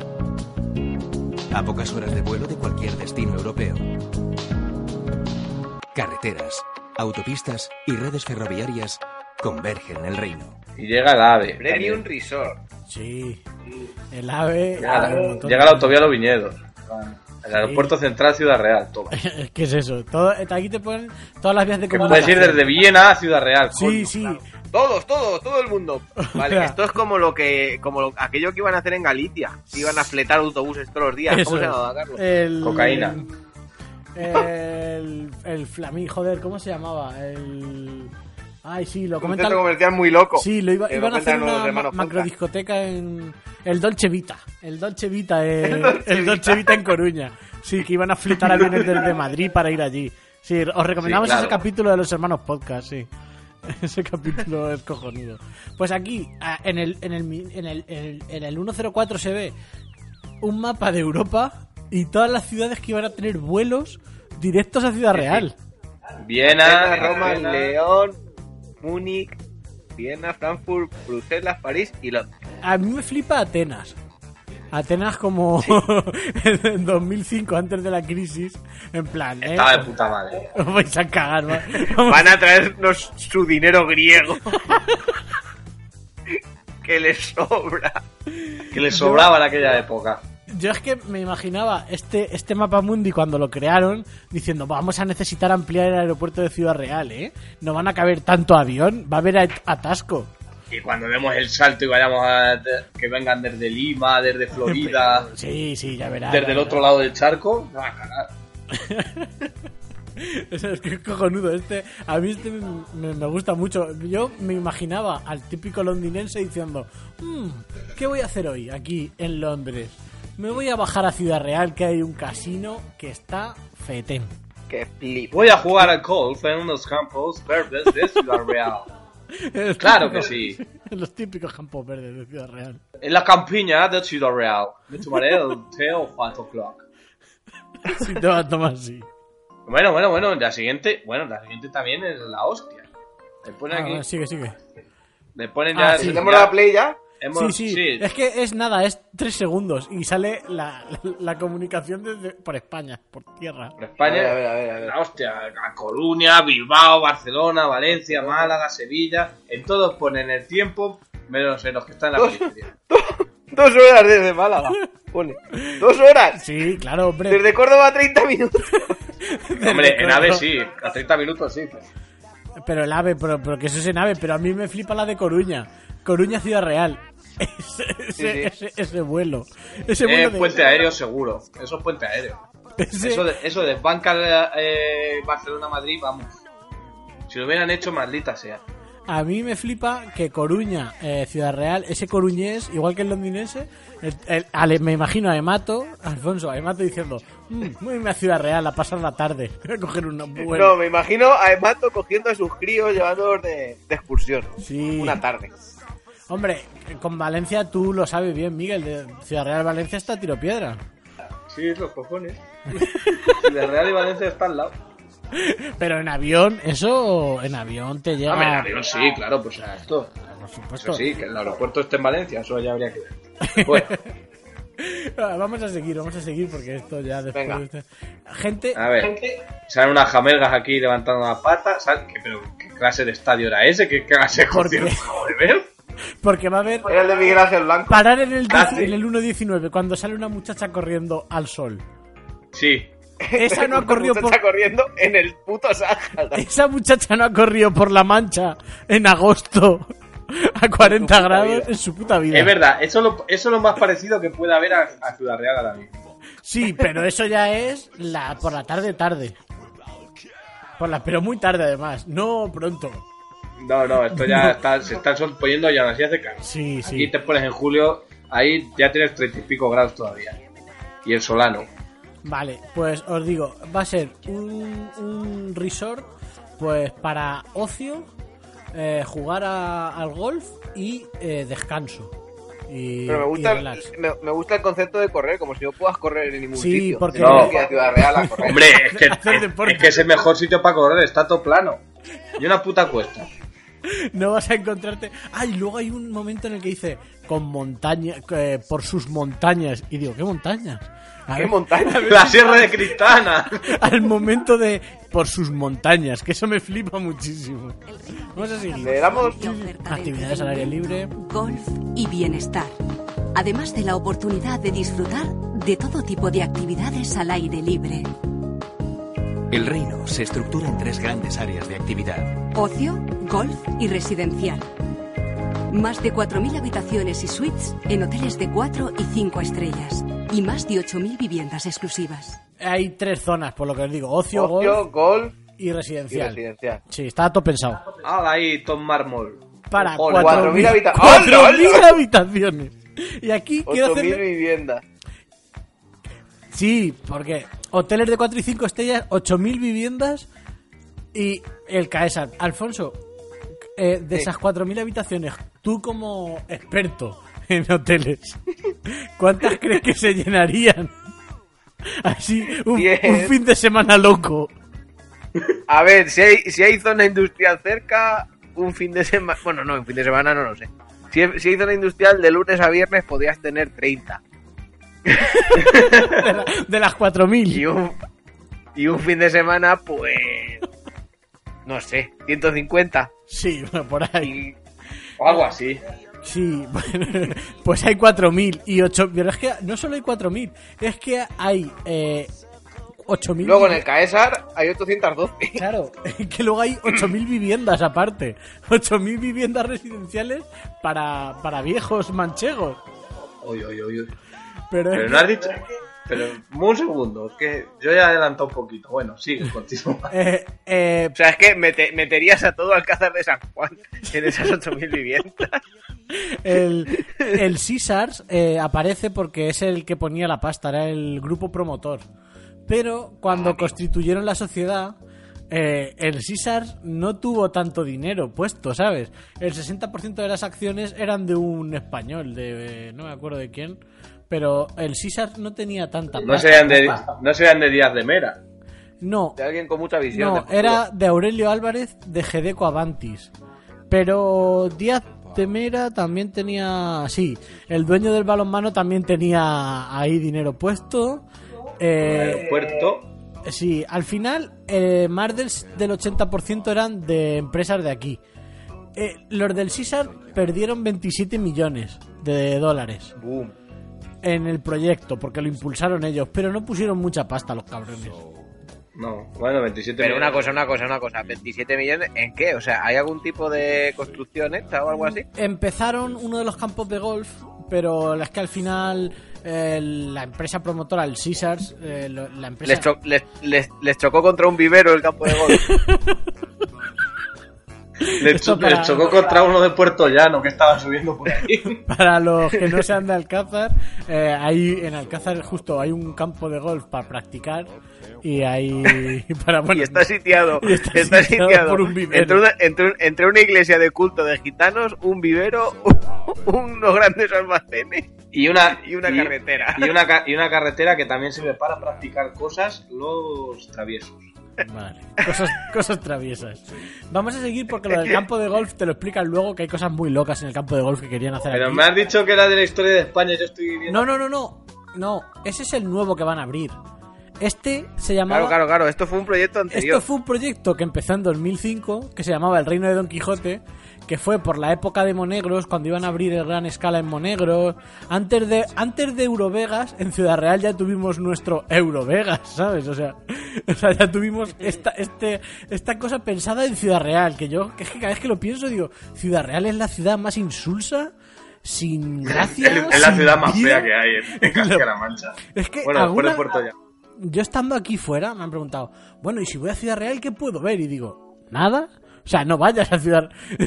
A pocas horas de vuelo de cualquier destino europeo. Carreteras, autopistas y redes ferroviarias convergen en el reino. Y llega el AVE. Premium Resort. Sí. El AVE... Llega la autovía a Los Viñedos. El aeropuerto central Ciudad Real, toma. ¿Qué es eso? Aquí te ponen todas las vías de Que puedes ir comunicación. desde Viena a Ciudad Real. Sí, coño. sí. Todo el mundo. Vale, sea, esto es como aquello que iban a hacer en Galicia. Que iban a fletar autobuses todos los días. Eso ¿Cómo se es. llamaba, Carlos? Cocaína. El Flamín, joder, ¿cómo se llamaba? Ay, sí, lo Un comentan. centro comercial muy loco. Sí, lo iban a comentan hacer los una hermanos macrodiscoteca en el Dolce Vita. El Dolce Vita en Coruña. Sí, que iban a fletar aviones desde Madrid para ir allí. Sí, os recomendamos Sí, claro. ese capítulo de los hermanos podcast, sí. Ese capítulo es cojonudo. Pues aquí, en el 104 se ve un mapa de Europa y todas las ciudades que iban a tener vuelos directos a Ciudad Real. Viena, Roma, Viena. León, Múnich, Viena, Frankfurt, Bruselas, París y Londres. A mí me flipa Atenas. Atenas como en 2005, antes de la crisis, en plan, Estaba de puta madre. Os vais a cagar, Van a traernos su dinero griego. Que les sobra. Que les sobraba en aquella época. Yo es que me imaginaba este mapa mundi cuando lo crearon diciendo, vamos a necesitar ampliar el aeropuerto de Ciudad Real, ¿eh? No van a caber tanto avión, va a haber atasco. Y cuando demos el salto y vayamos que vengan desde Lima, desde Florida... Sí, ya verás. Desde el otro lado del charco, no va a cagar. Es que es cojonudo. A mí me gusta mucho. Yo me imaginaba al típico londinense diciendo, ¿qué voy a hacer hoy aquí en Londres? Me voy a bajar a Ciudad Real, que hay un casino que está fetén. Que flip. Voy a jugar al golf en unos campos verdes de Ciudad Real. Claro que sí. En los típicos campos verdes de Ciudad Real. En la campiña de Ciudad Real. Me tomaré el té o 5 o'clock. Si te vas a tomar así. Bueno, la siguiente también es la hostia. Le ponen aquí. Sigue. Le ponen ya. Sí. ¿Tenemos la play ya? Sí. Es que es nada, es 3 segundos y sale la comunicación por España, por tierra. Por España, a ver. La hostia, a Coruña, Bilbao, Barcelona, Valencia, Málaga, Sevilla, en todos ponen el tiempo, menos en los que están en la periferia. 2 horas desde Málaga, pone. 2 horas. Sí, claro, hombre. Desde Córdoba a 30 minutos. Hombre, en AVE sí, a 30 minutos sí. Pero el AVE, pero que eso es en AVE, pero a mí me flipa la de Coruña. Coruña, Ciudad Real. Ese vuelo. Ese vuelo puente aéreo seguro. Eso es puente aéreo. Eso de Banca Barcelona-Madrid, vamos. Si lo hubieran hecho, maldita sea. A mí me flipa que Coruña, Ciudad Real, ese coruñés, igual que el londinense, me imagino a Alfonso diciendo, voy a irme a Ciudad Real a pasar la tarde, voy a coger un vuelo. No, me imagino a Emato cogiendo a sus críos llevándolos de excursión. Sí. Una tarde. Hombre, con Valencia tú lo sabes bien, Miguel, de Ciudad Real Valencia está a tiro piedra. Sí, los cojones. Ciudad Real y Valencia están al lado. Pero en avión te llega... En avión sí, claro, pues a esto. Por supuesto. Eso sí, que el aeropuerto esté en Valencia, eso ya habría que ver. Bueno. Vamos a seguir porque esto ya después... Venga. Gente... A ver, salen unas jamelgas aquí levantando las patas. Pero ¿qué clase de estadio era ese? ¿Qué clase de concierto acabo de ver? Porque va a haber... Era el de Miguel Ángel Blanco. Parar en el 1.19 cuando sale una muchacha corriendo al sol. Sí. Esa no ha corrido corriendo en el puto Sáhara. Esa muchacha no ha corrido por La Mancha en agosto a 40 grados en su puta vida. Es verdad, eso es lo más parecido que puede haber a Ciudad Real ahora mismo. Sí, pero eso ya es por la tarde. Pero muy tarde además, no pronto. No, esto ya se está poniendo y aún así hace calor. Sí. Aquí te pones en julio, ahí ya tienes 30 y pico grados todavía. Y el solano. Vale, pues os digo, va a ser un resort pues para ocio, jugar al golf y descanso. Pero me gusta el concepto de correr, como si no puedas correr en ningún sitio. Porque no, a Ciudad Real a correr. Hombre, es que es el mejor sitio para correr, está todo plano. Y una puta cuesta. No vas a encontrarte... y luego hay un momento en el que dice con montaña, por sus montañas. Y digo, ¿qué montañas? ¿Qué montaña? La Sierra de Cristana. Al momento de por sus montañas, que eso me flipa muchísimo. Vamos a seguir. Le damos actividades al aire libre, golf y bienestar. Además de la oportunidad de disfrutar de todo tipo de actividades al aire libre. El reino se estructura en 3 grandes áreas de actividad: ocio, golf y residencial. Más de 4.000 habitaciones y suites en hoteles de 4 y 5 estrellas. Y más de 8.000 viviendas exclusivas. Hay 3 zonas, por lo que os digo. Ocio, golf y residencial. Sí, está todo pensado. Ahí, Tom Mármol. Para 4.000 habitaciones. Y aquí quiero hacer 8.000 viviendas. Sí, porque hoteles de 4 y 5 estrellas, 8.000 viviendas y el Caesar. Alfonso, de esas 4.000 habitaciones, tú como experto en hoteles, ¿cuántas crees que se llenarían? Así, un fin de semana loco. A ver, si hay zona industrial cerca, un fin de semana... Bueno, no, un fin de semana no lo sé. Si hay zona industrial, de lunes a viernes podrías tener 30. de las 4.000. Y un fin de semana, pues... No sé, 150. Sí, por ahí. O algo así. Sí, bueno, pues hay 4.000 y 8.000. Pero es que no solo hay 4.000, es que hay 8.000. Luego en el Caesar hay 812. Claro, que luego hay 8.000 viviendas aparte. 8.000 viviendas residenciales para viejos manchegos. Uy. Pero no has dicho... Pero un segundo, es que yo ya he adelantado un poquito. Bueno, sigue, continúa. O sea, es que meterías a todo Alcázar de San Juan en esas 8.000 viviendas. El Caesars aparece porque es el que ponía la pasta, era el grupo promotor. Pero cuando constituyeron la sociedad, el Caesars no tuvo tanto dinero puesto, ¿sabes? El 60% de las acciones eran de un español, no me acuerdo de quién. Pero el Caesars no tenía tanta no serían de Díaz de Mera. No. De alguien con mucha visión. No, era de Aurelio Álvarez de Gedeco Avantis. Pero Díaz de Mera también tenía... Sí, el dueño del balonmano también tenía ahí dinero puesto. Aeropuerto. Sí, al final más del 80% eran de empresas de aquí. Los del Caesars perdieron 27 millones de dólares. Boom. En el proyecto, porque lo impulsaron ellos, pero no pusieron mucha pasta los cabrones. No, bueno, 27 pero millones. Pero una cosa, 27 millones, ¿en qué? O sea, ¿hay algún tipo de construcción esta o algo así? Empezaron uno de los campos de golf, pero es que al final la empresa promotora, el Caesars, la empresa... Les chocó contra un vivero el campo de golf. Les chocó contra uno de Puerto Llano que estaba subiendo por ahí. Para los que no sean de Alcázar, ahí en Alcázar justo hay un campo de golf para practicar y ahí y está sitiado. Está sitiado por un vivero. Entre una iglesia de culto de gitanos, un vivero, unos grandes almacenes y una carretera. Y una carretera que también sirve para practicar cosas los traviesos. Vale, cosas traviesas. Vamos a seguir porque lo del campo de golf te lo explican luego, que hay cosas muy locas en el campo de golf que querían hacer. Pero aquí. me has dicho que era de la historia de España, yo estoy viviendo. No, ese es el nuevo que van a abrir. Este se llamaba... Claro, esto fue un proyecto anterior. Esto fue un proyecto que empezó en 2005, que se llamaba El Reino de Don Quijote, que fue por la época de Monegros, cuando iban a abrir el Gran Scala en Monegros. Antes de Eurovegas, en Ciudad Real ya tuvimos nuestro Eurovegas, ¿sabes? O sea ya tuvimos esta cosa pensada en Ciudad Real, que es que cada vez que lo pienso digo, Ciudad Real es la ciudad más insulsa, sin gracia. Es la ciudad más fea que hay en Castilla-La Mancha. Es que bueno, después de Puerto Llano. Yo estando aquí fuera me han preguntado, bueno, ¿y si voy a Ciudad Real qué puedo ver? Y digo, ¿nada? O sea, no vayas a Ciudad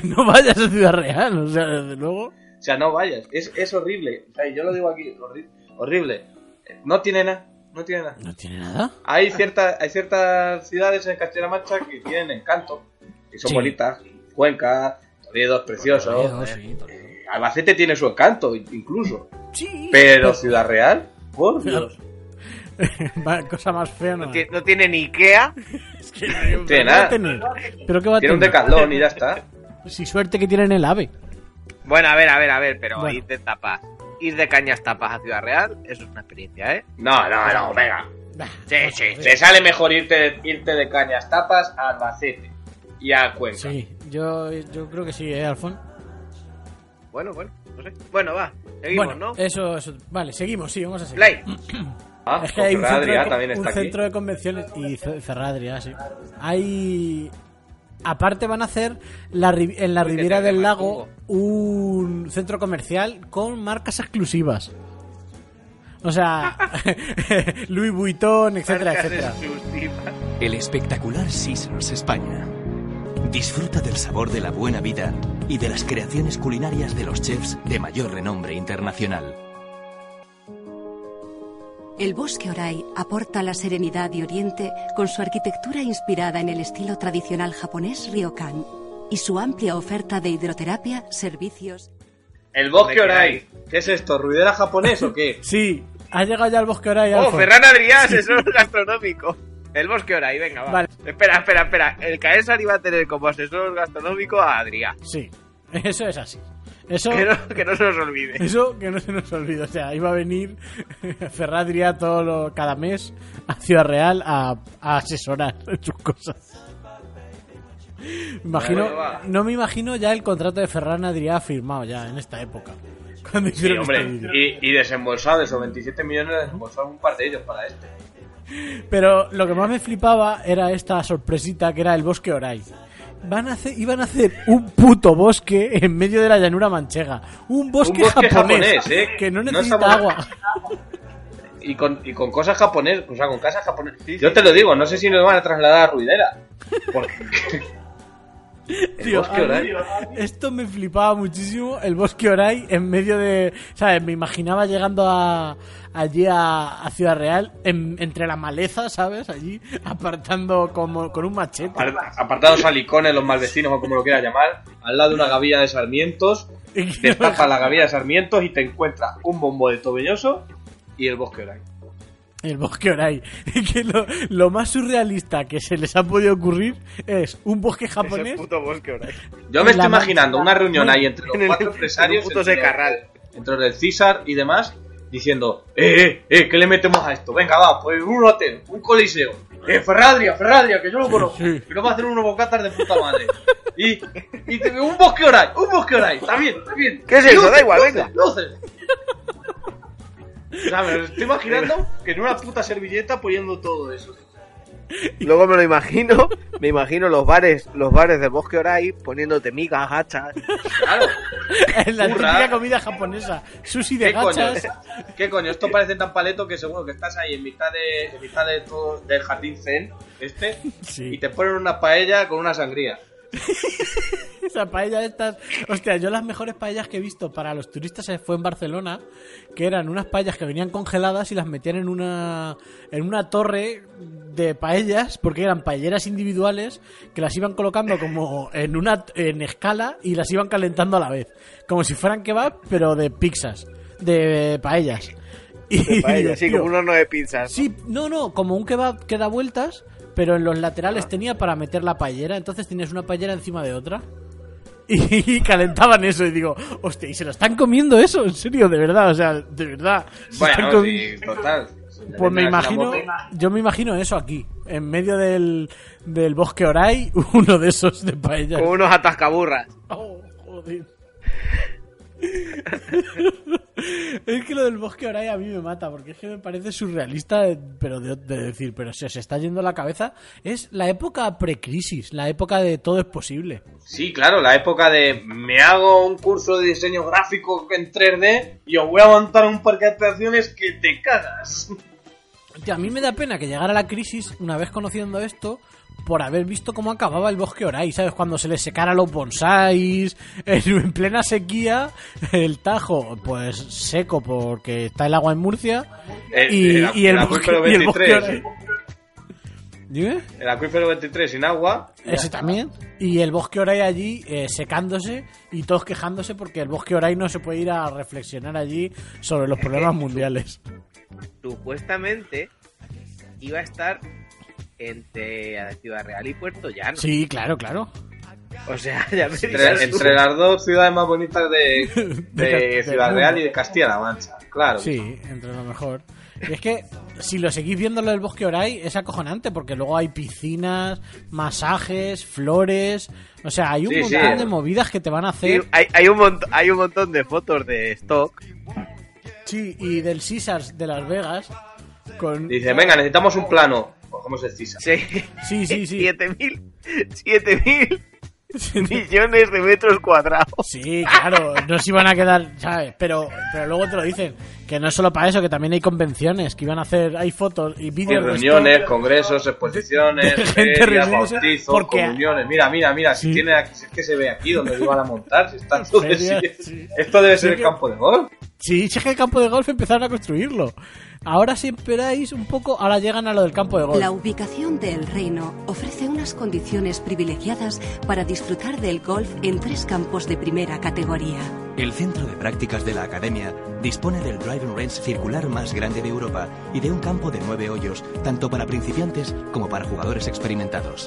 Real, o sea, desde luego. O sea, no vayas, es horrible. O sea, yo lo digo aquí, horrible. No tiene nada. ¿No tiene nada? Hay ciertas ciudades en Castilla-La Mancha que tienen encanto, que son bonitas. Cuenca, Toledo es precioso. Toledo, sí. Albacete tiene su encanto, incluso. Sí. Pero Ciudad Real, por Dios. Cosa más fea, ¿no? No tiene ni Ikea. Es que no tiene nada. ¿Pero qué va a tiene tener? Un Decathlon y ya está. Si suerte que tienen el AVE. Bueno, a ver, pero bueno. Ir de cañas tapas a Ciudad Real, eso es una experiencia, ¿eh? No, venga. Sí. Te sale mejor irte de cañas tapas a Albacete y a Cuenca. Sí, yo creo que sí, Alfon. Bueno, no sé. Bueno, va, seguimos, ¿no? Eso, vale, seguimos, sí, vamos a seguir. Play. Es que hay también está un centro de convenciones y Ferradria, sí. Hay... Aparte van a hacer en la Riviera del Lago un centro comercial con marcas exclusivas. O sea, Louis Vuitton, etcétera, etcétera. El espectacular Caesars España. Disfruta del sabor de la buena vida y de las creaciones culinarias de los chefs de mayor renombre internacional. El Bosque Orai aporta la serenidad de Oriente con su arquitectura inspirada en el estilo tradicional japonés ryokan y su amplia oferta de hidroterapia, servicios... El Bosque Orai. ¿Qué es esto? ¿Ruidera japonés o qué? Sí, ha llegado ya el Bosque Orai. Oh, Ferran Adrià, asesor gastronómico. El Bosque Orai, venga, va. Vale. Espera. El Caesar iba a tener como asesor gastronómico a Adrià. Sí, eso es así. Eso, que no se nos olvide. Eso que no se nos olvide. O sea, iba a venir Ferradria cada mes a Ciudad Real a asesorar en sus cosas. No me imagino ya el contrato de Ferran Adrià firmado ya en esta época. Cuando hicieron hombre, y desembolsado de esos 27 millones, desembolsaron un par de ellos para este. Pero lo que más me flipaba era esta sorpresita que era el bosque Oray. Iban a hacer un puto bosque en medio de la llanura manchega. Un bosque japonés que no necesita agua. Y con cosas japonesas, o sea, con casas japonesas. Yo te lo digo, no sé si nos van a trasladar a Ruidera. Porque... Tío, esto me flipaba muchísimo, el bosque Oray en medio de... ¿Sabes? Me imaginaba llegando allí a Ciudad Real entre la maleza, ¿sabes? Allí apartando con un machete. Apartando salicones, los malvecinos o como lo quieras llamar, al lado de una gavilla de sarmientos. Te tapas la gavilla de sarmientos y te encuentras un bombo de tobeñoso y el bosque Oray. El bosque Oray. Que lo más surrealista que se les ha podido ocurrir es un bosque japonés. Es el puto bosque Oray. Yo me estoy imaginando una reunión ahí entre los cuatro empresarios, entre el César y demás, diciendo, ¿qué le metemos a esto? Venga, va, pues un hotel, un coliseo. Ferradria, que yo lo conozco. Que nos va a hacer unos bocatas de puta madre. Y un bosque Oray. Está bien. ¿Qué es eso? Da igual, venga. Luces. O sea, me lo estoy imaginando que en una puta servilleta poniendo todo eso. Luego me imagino los bares del bosque Oray poniéndote migas, gachas. Claro. La típica comida japonesa, sushi de gachas. ¿Qué coño? Esto parece tan paleto que seguro que estás ahí en mitad de todo del jardín zen y te ponen una paella con una sangría. Esa paella estas... Hostia, yo las mejores paellas que he visto para los turistas fue en Barcelona, que eran unas paellas que venían congeladas y las metían en una torre de paellas, porque eran paelleras individuales que las iban colocando como en escala y las iban calentando a la vez, como si fueran kebab, pero de pizzas, de paellas. De paellas, sí, como un horno de pizzas. Sí, no, como un kebab que da vueltas, pero en los laterales tenía para meter la paellera, entonces tienes una paellera encima de otra. Y calentaban eso y digo, hostia, ¿y se lo están comiendo eso? En serio, de verdad, o sea, de verdad. Bueno, sí, total. Pues yo me imagino eso aquí, en medio del bosque Oray, uno de esos de paellas. Con unos atascaburras. Oh, joder. Es que lo del bosque Oray a mí me mata, porque es que me parece surrealista, pero de decir, pero si os está yendo la cabeza. Es la época precrisis, la época de todo es posible. Sí, claro, la época de me hago un curso de diseño gráfico en 3D y os voy a montar un parque de atracciones que te cagas. A mí me da pena que llegara la crisis una vez conociendo esto, por haber visto cómo acababa el bosque Oray, ¿sabes? Cuando se le secara los bonsáis, en plena sequía, el Tajo, pues seco porque está el agua en Murcia, y el bosque Oray. ¿Dime? El acuífero 23 sin agua. Ese también. Y el bosque Oray allí secándose y todos quejándose porque el bosque Oray no se puede ir a reflexionar allí sobre los problemas mundiales. Supuestamente iba a estar entre Ciudad Real y Puerto Llano. Sí, claro. O sea, ya me entre las dos ciudades más bonitas de Ciudad Real y de Castilla-La Mancha, claro. Sí, entre lo mejor. Y es que si lo seguís viendo lo del bosque Oray es acojonante, porque luego hay piscinas, masajes, flores, o sea, hay un montón de movidas que te van a hacer. Sí, hay un montón de fotos de stock. Sí, y del Caesars de Las Vegas. Dice, venga, necesitamos un plano. Cogemos el Caesar. Sí. 7.000 millones de metros cuadrados. Sí, claro, no se iban a quedar, ¿sabes? Pero luego te lo dicen, que no es solo para eso, que también hay convenciones, que iban a hacer, hay fotos y vídeos. Reuniones, congresos, exposiciones, ferias, bautizos, comuniones. Mira, si tiene aquí, si es que se ve aquí donde lo iban a montar, si está todo sí. Esto debe ser el campo de golf. Sí, si es que el campo de golf empezaron a construirlo. Ahora si esperáis un poco, ahora llegan a lo del campo de golf. La ubicación de El Reino ofrece unas condiciones privilegiadas para disfrutar del golf en 3 campos de primera categoría. El centro de prácticas de la academia dispone del driving range circular más grande de Europa y de un campo de 9 hoyos, tanto para principiantes como para jugadores experimentados.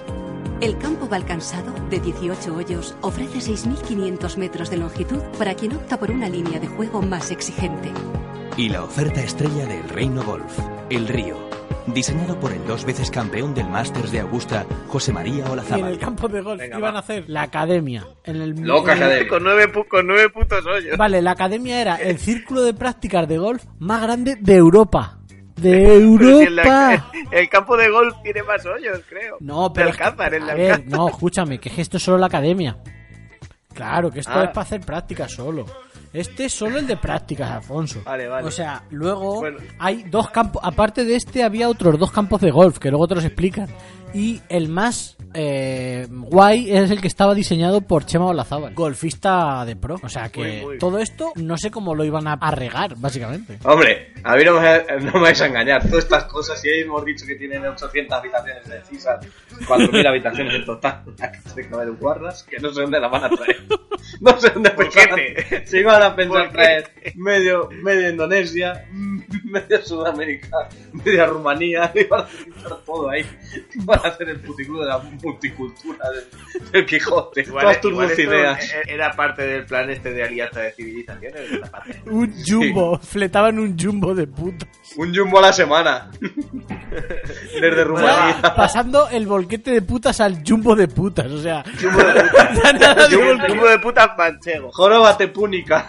El campo Balcansado, de 18 hoyos, ofrece 6.500 metros de longitud para quien opta por una línea de juego más exigente. Y la oferta estrella del Reino Golf, el Río. Diseñado por el 2 veces campeón del Masters de Augusta, José María Y en Olazábal. el campo de golf iban a hacer la academia. En el Loca academia. Con 9 putos hoyos. Vale, la academia era el círculo de prácticas de golf más grande de Europa. ¡De Europa! El campo de golf tiene más hoyos, creo. No, pero de Alcázar, el de a ver, Alcázar. no, escúchame, que esto es solo la academia. Claro, que esto Ah. es para hacer prácticas solo. Este es solo el de prácticas, Alfonso. Vale, vale. O sea, luego Bueno. hay 2 campos. Aparte de este, había otros 2 campos de golf que luego te los explican. Y el más guay es el que estaba diseñado por Chema Olazábal, golfista de pro. O sea que Muy. todo esto no sé cómo lo iban a regar, básicamente. Hombre, a mí no me vais a engañar. Todas estas cosas, si hemos dicho que tienen 800 habitaciones de CISA, 4.000 habitaciones en total, que no hay guardas, que no sé dónde las van a traer. No sé dónde pensaban. Si van a pensar traer medio Indonesia, medio Sudamérica, media Rumanía, y van a pintar todo ahí. Van a hacer el puticlub de la multicultura del Quijote. Todas tus igual esto ideas. era parte del plan este de alianza de civilizaciones. De la parte. Un jumbo, fletaban un jumbo de puta. Un jumbo a la semana. Desde Rumanía. Pasando el volquete de putas al jumbo de putas, o sea. Jumbo de putas. Ya nada de volquete. Jumbo de putas manchego. Jórovate púnica.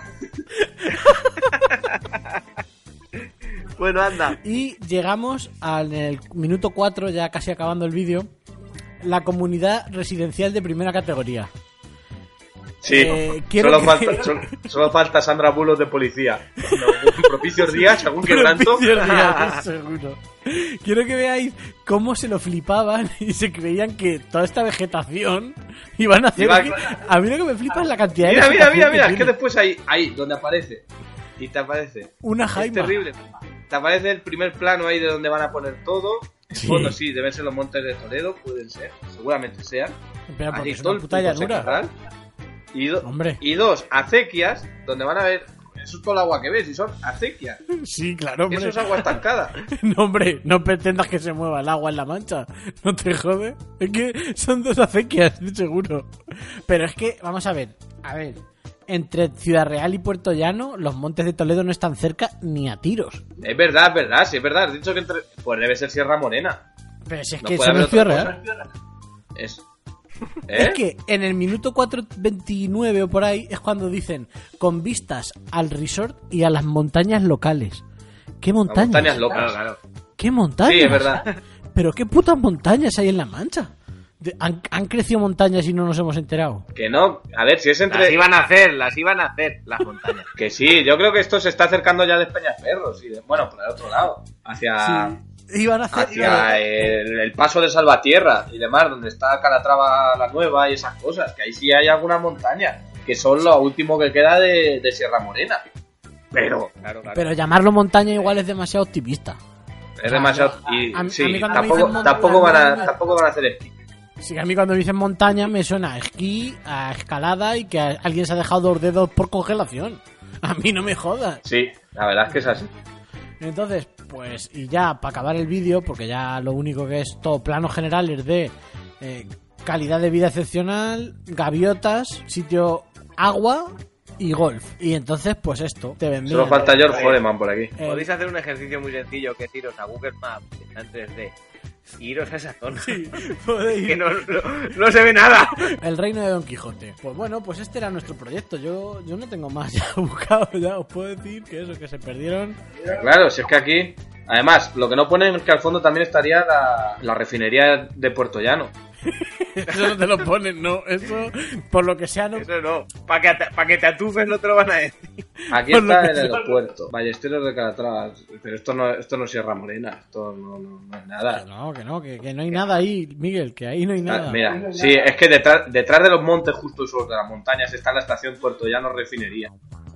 Bueno, anda. Y llegamos al el minuto 4, ya casi acabando el vídeo. La comunidad residencial de primera categoría. Sí, quiero solo falta Sandra Bullock de policía. Propicios días, algún quebranto. Propicios días, seguro. Quiero que veáis cómo se lo flipaban y se creían que toda esta vegetación iban a hacer... A mí lo que me flipa es la cantidad de Mira, vegetación es que tiene. después ahí donde aparece. Y te aparece. Una jaima. Es terrible. Te aparece el primer plano ahí de donde van a poner todo. Sí. Bueno, sí, deben ser los montes de Toledo, pueden ser. Seguramente sean. Pero porque Ahí es todo una el puta puto llanura. secarral. Hombre. Y 2 acequias, donde van a ver. Eso es todo el agua que ves, y son acequias. Sí, claro, hombre. Eso es agua estancada. No, hombre, no pretendas que se mueva el agua en la Mancha. No te jode. Es que son 2 acequias, seguro. Pero es que, vamos a ver. Entre Ciudad Real y Puerto Llano, los montes de Toledo no están cerca ni a tiros. Es verdad, sí, es verdad. Has dicho que entre. Pues debe ser Sierra Morena. Pero si es No que puede eso no es haber Ciudad otra Real. Es. Es que en el minuto 4:29 o por ahí es cuando dicen con vistas al resort y a las montañas locales. ¿Qué montañas? Montañas locas. Claro. ¿Qué montañas? Sí, es verdad. Pero qué putas montañas hay en La Mancha. ¿Han crecido montañas y no nos hemos enterado? Que no, a ver, si es entre... Las iban a hacer las montañas. Que sí, yo creo que esto se está acercando ya de Peñaperros y bueno, por el otro lado, hacia Iban a hacer el paso de Salvatierra y demás, donde está Calatrava la Nueva y esas cosas, que ahí sí hay alguna montaña, que son lo último que queda de Sierra Morena. Pero, claro. Pero llamarlo montaña igual es demasiado optimista. Es demasiado... Y a mí sí, cuando me dicen tampoco van a hacer esquí. Sí, a mí cuando me dicen montaña me suena a esquí, a escalada y que alguien se ha dejado 2 dedos por congelación. A mí no me jodas. Sí, la verdad es que es así. Entonces, pues, y ya para acabar el vídeo, porque ya lo único que es todo planos generales de calidad de vida excepcional, gaviotas, sitio agua y golf. Y entonces, pues esto, te vendría. Solo falta George Foreman por aquí. Podéis hacer un ejercicio muy sencillo, que es iros a Google Maps, que está en 3D, y iros a esa zona. Sí, podéis. Que no se ve nada. El reino de Don Quijote. Pues bueno, pues este era nuestro proyecto. Yo no tengo más ya buscado, ya os puedo decir que eso, que se perdieron. Claro, si es que aquí... Además, lo que no ponen es que al fondo también estaría la refinería de Puerto Llano. Eso no te lo ponen, no. Eso, por lo que sea, no. Eso no. Para que te atufes no te lo van a decir. Aquí Por está lo que el sea. aeropuerto. Ballesteros de Calatrava. Pero esto no es Sierra Morena. Esto no es nada. Que no hay nada ahí, Miguel, que ahí no hay nada. Mira, sí, es que detrás de los montes, justo sobre las montañas, está la estación Puerto Llano Refinería.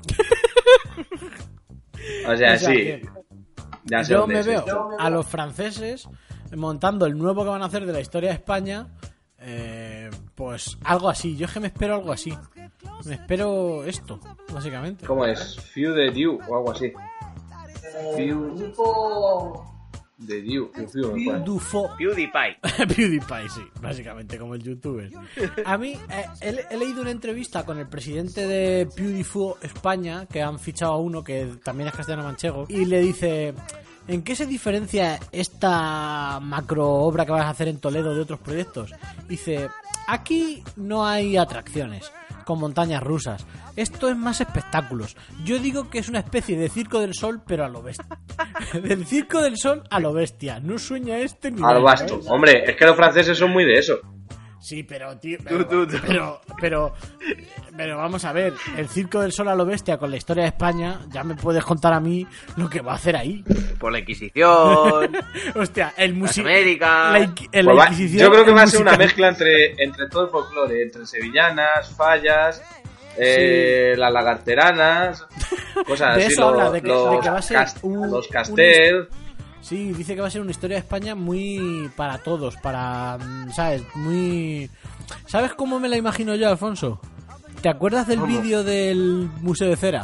O sea, sí. que Ya sé yo dónde me es veo esto. a los franceses montando el nuevo que van a hacer de la historia de España. Pues algo así. Yo es que me espero algo así. Me espero esto, básicamente. ¿Cómo es? Few de Dew o algo así. Few... De YouTube. PewDiePie. PewDiePie, sí, básicamente como el youtuber. A mí he leído una entrevista con el presidente de PewDiePie España, que han fichado a uno que también es castellano manchego, y le dice: ¿en qué se diferencia esta macro obra que vas a hacer en Toledo de otros proyectos? Dice: aquí no hay atracciones con montañas rusas. Esto es más espectáculos. Yo digo que es una especie de Circo del Sol, pero a lo bestia. Del Circo del Sol a lo bestia. No sueña ni a lo vasto. Hombre, es que los franceses son muy de eso. Sí, pero tío, pero vamos a ver, el Circo del Sol a lo bestia con la historia de España, ya me puedes contar a mí lo que va a hacer ahí. Por la Inquisición. Hostia, el músico. América. La Inquisición. Yo creo que va a ser una mezcla entre todo el folclore, entre sevillanas, fallas, sí, las lagarteranas, cosas de así, eso habla, de que va a ser los castells. Sí, dice que va a ser una historia de España muy para todos, para, ¿sabes? Muy... ¿Sabes cómo me la imagino yo, Alfonso? ¿Te acuerdas del vídeo del Museo de Cera?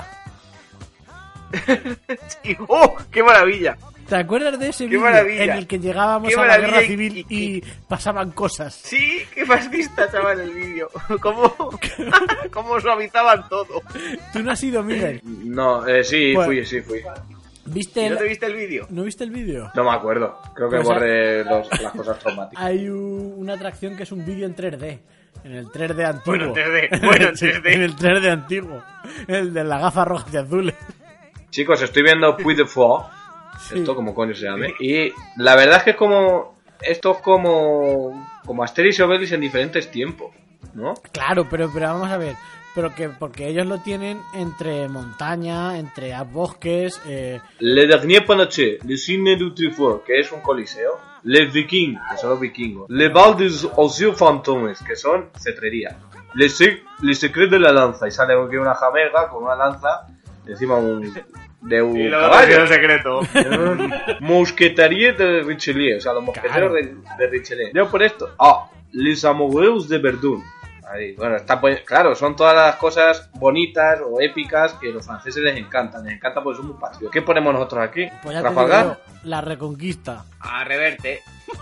Sí, ¡oh, qué maravilla! ¿Te acuerdas de ese vídeo en el que llegábamos a la guerra civil y pasaban cosas? Sí, qué fascista, chaval, el vídeo. ¿Cómo suavizaban todo? ¿Tú no has ido, Miguel? No, sí, pues, fui. ¿Viste ¿No te viste el vídeo? ¿No viste el vídeo? No me acuerdo. Creo que borré las cosas traumáticas. Hay una atracción que es un vídeo en 3D. En el 3D antiguo. Bueno, en 3D. En el 3D antiguo. El de las gafas rojas y azules. Chicos, estoy viendo Puy de Fou. Sí. Esto como coño se llame. Y la verdad es que esto es como Asterix y Obelix en diferentes tiempos, ¿no? Claro, pero vamos a ver. Porque ellos lo tienen entre montaña, entre bosques. Le Dernier Panaché, Le Cine du Truffaut, que es un coliseo. Les Vikings, que son los vikingos. Le Val des Osieux Fantômes, que son cetrería. Le Secret de la Lanza, y sale aquí una jamega con una lanza encima de un y caballo secreto. Mousquetarier de Richelieu, o sea, los mosqueteros de Richelieu. Yo por esto, Les Amoureux de Verdun. Ahí, bueno, claro, son todas las cosas bonitas o épicas que a los franceses les encantan porque son muy patriotas. ¿Qué ponemos nosotros aquí? Pues ¿Trafalgar? La Reconquista. A Reverte.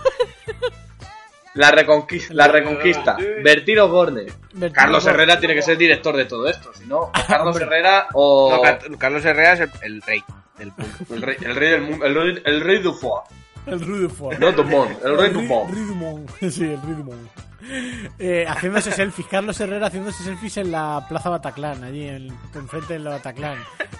La Reconquista. Bertín Osborne. Carlos Herrera tiene que ser director de todo esto, si no, Carlos Herrera o... No, Carlos Herrera es el rey del mundo. El rey du Foix. El rey du Foix. No, Dumont, el rey Dumont. Sí, el rey Dumont. Haciéndose selfies, Carlos Herrera haciéndose selfies en la Plaza Bataclan, allí enfrente de la Bataclan.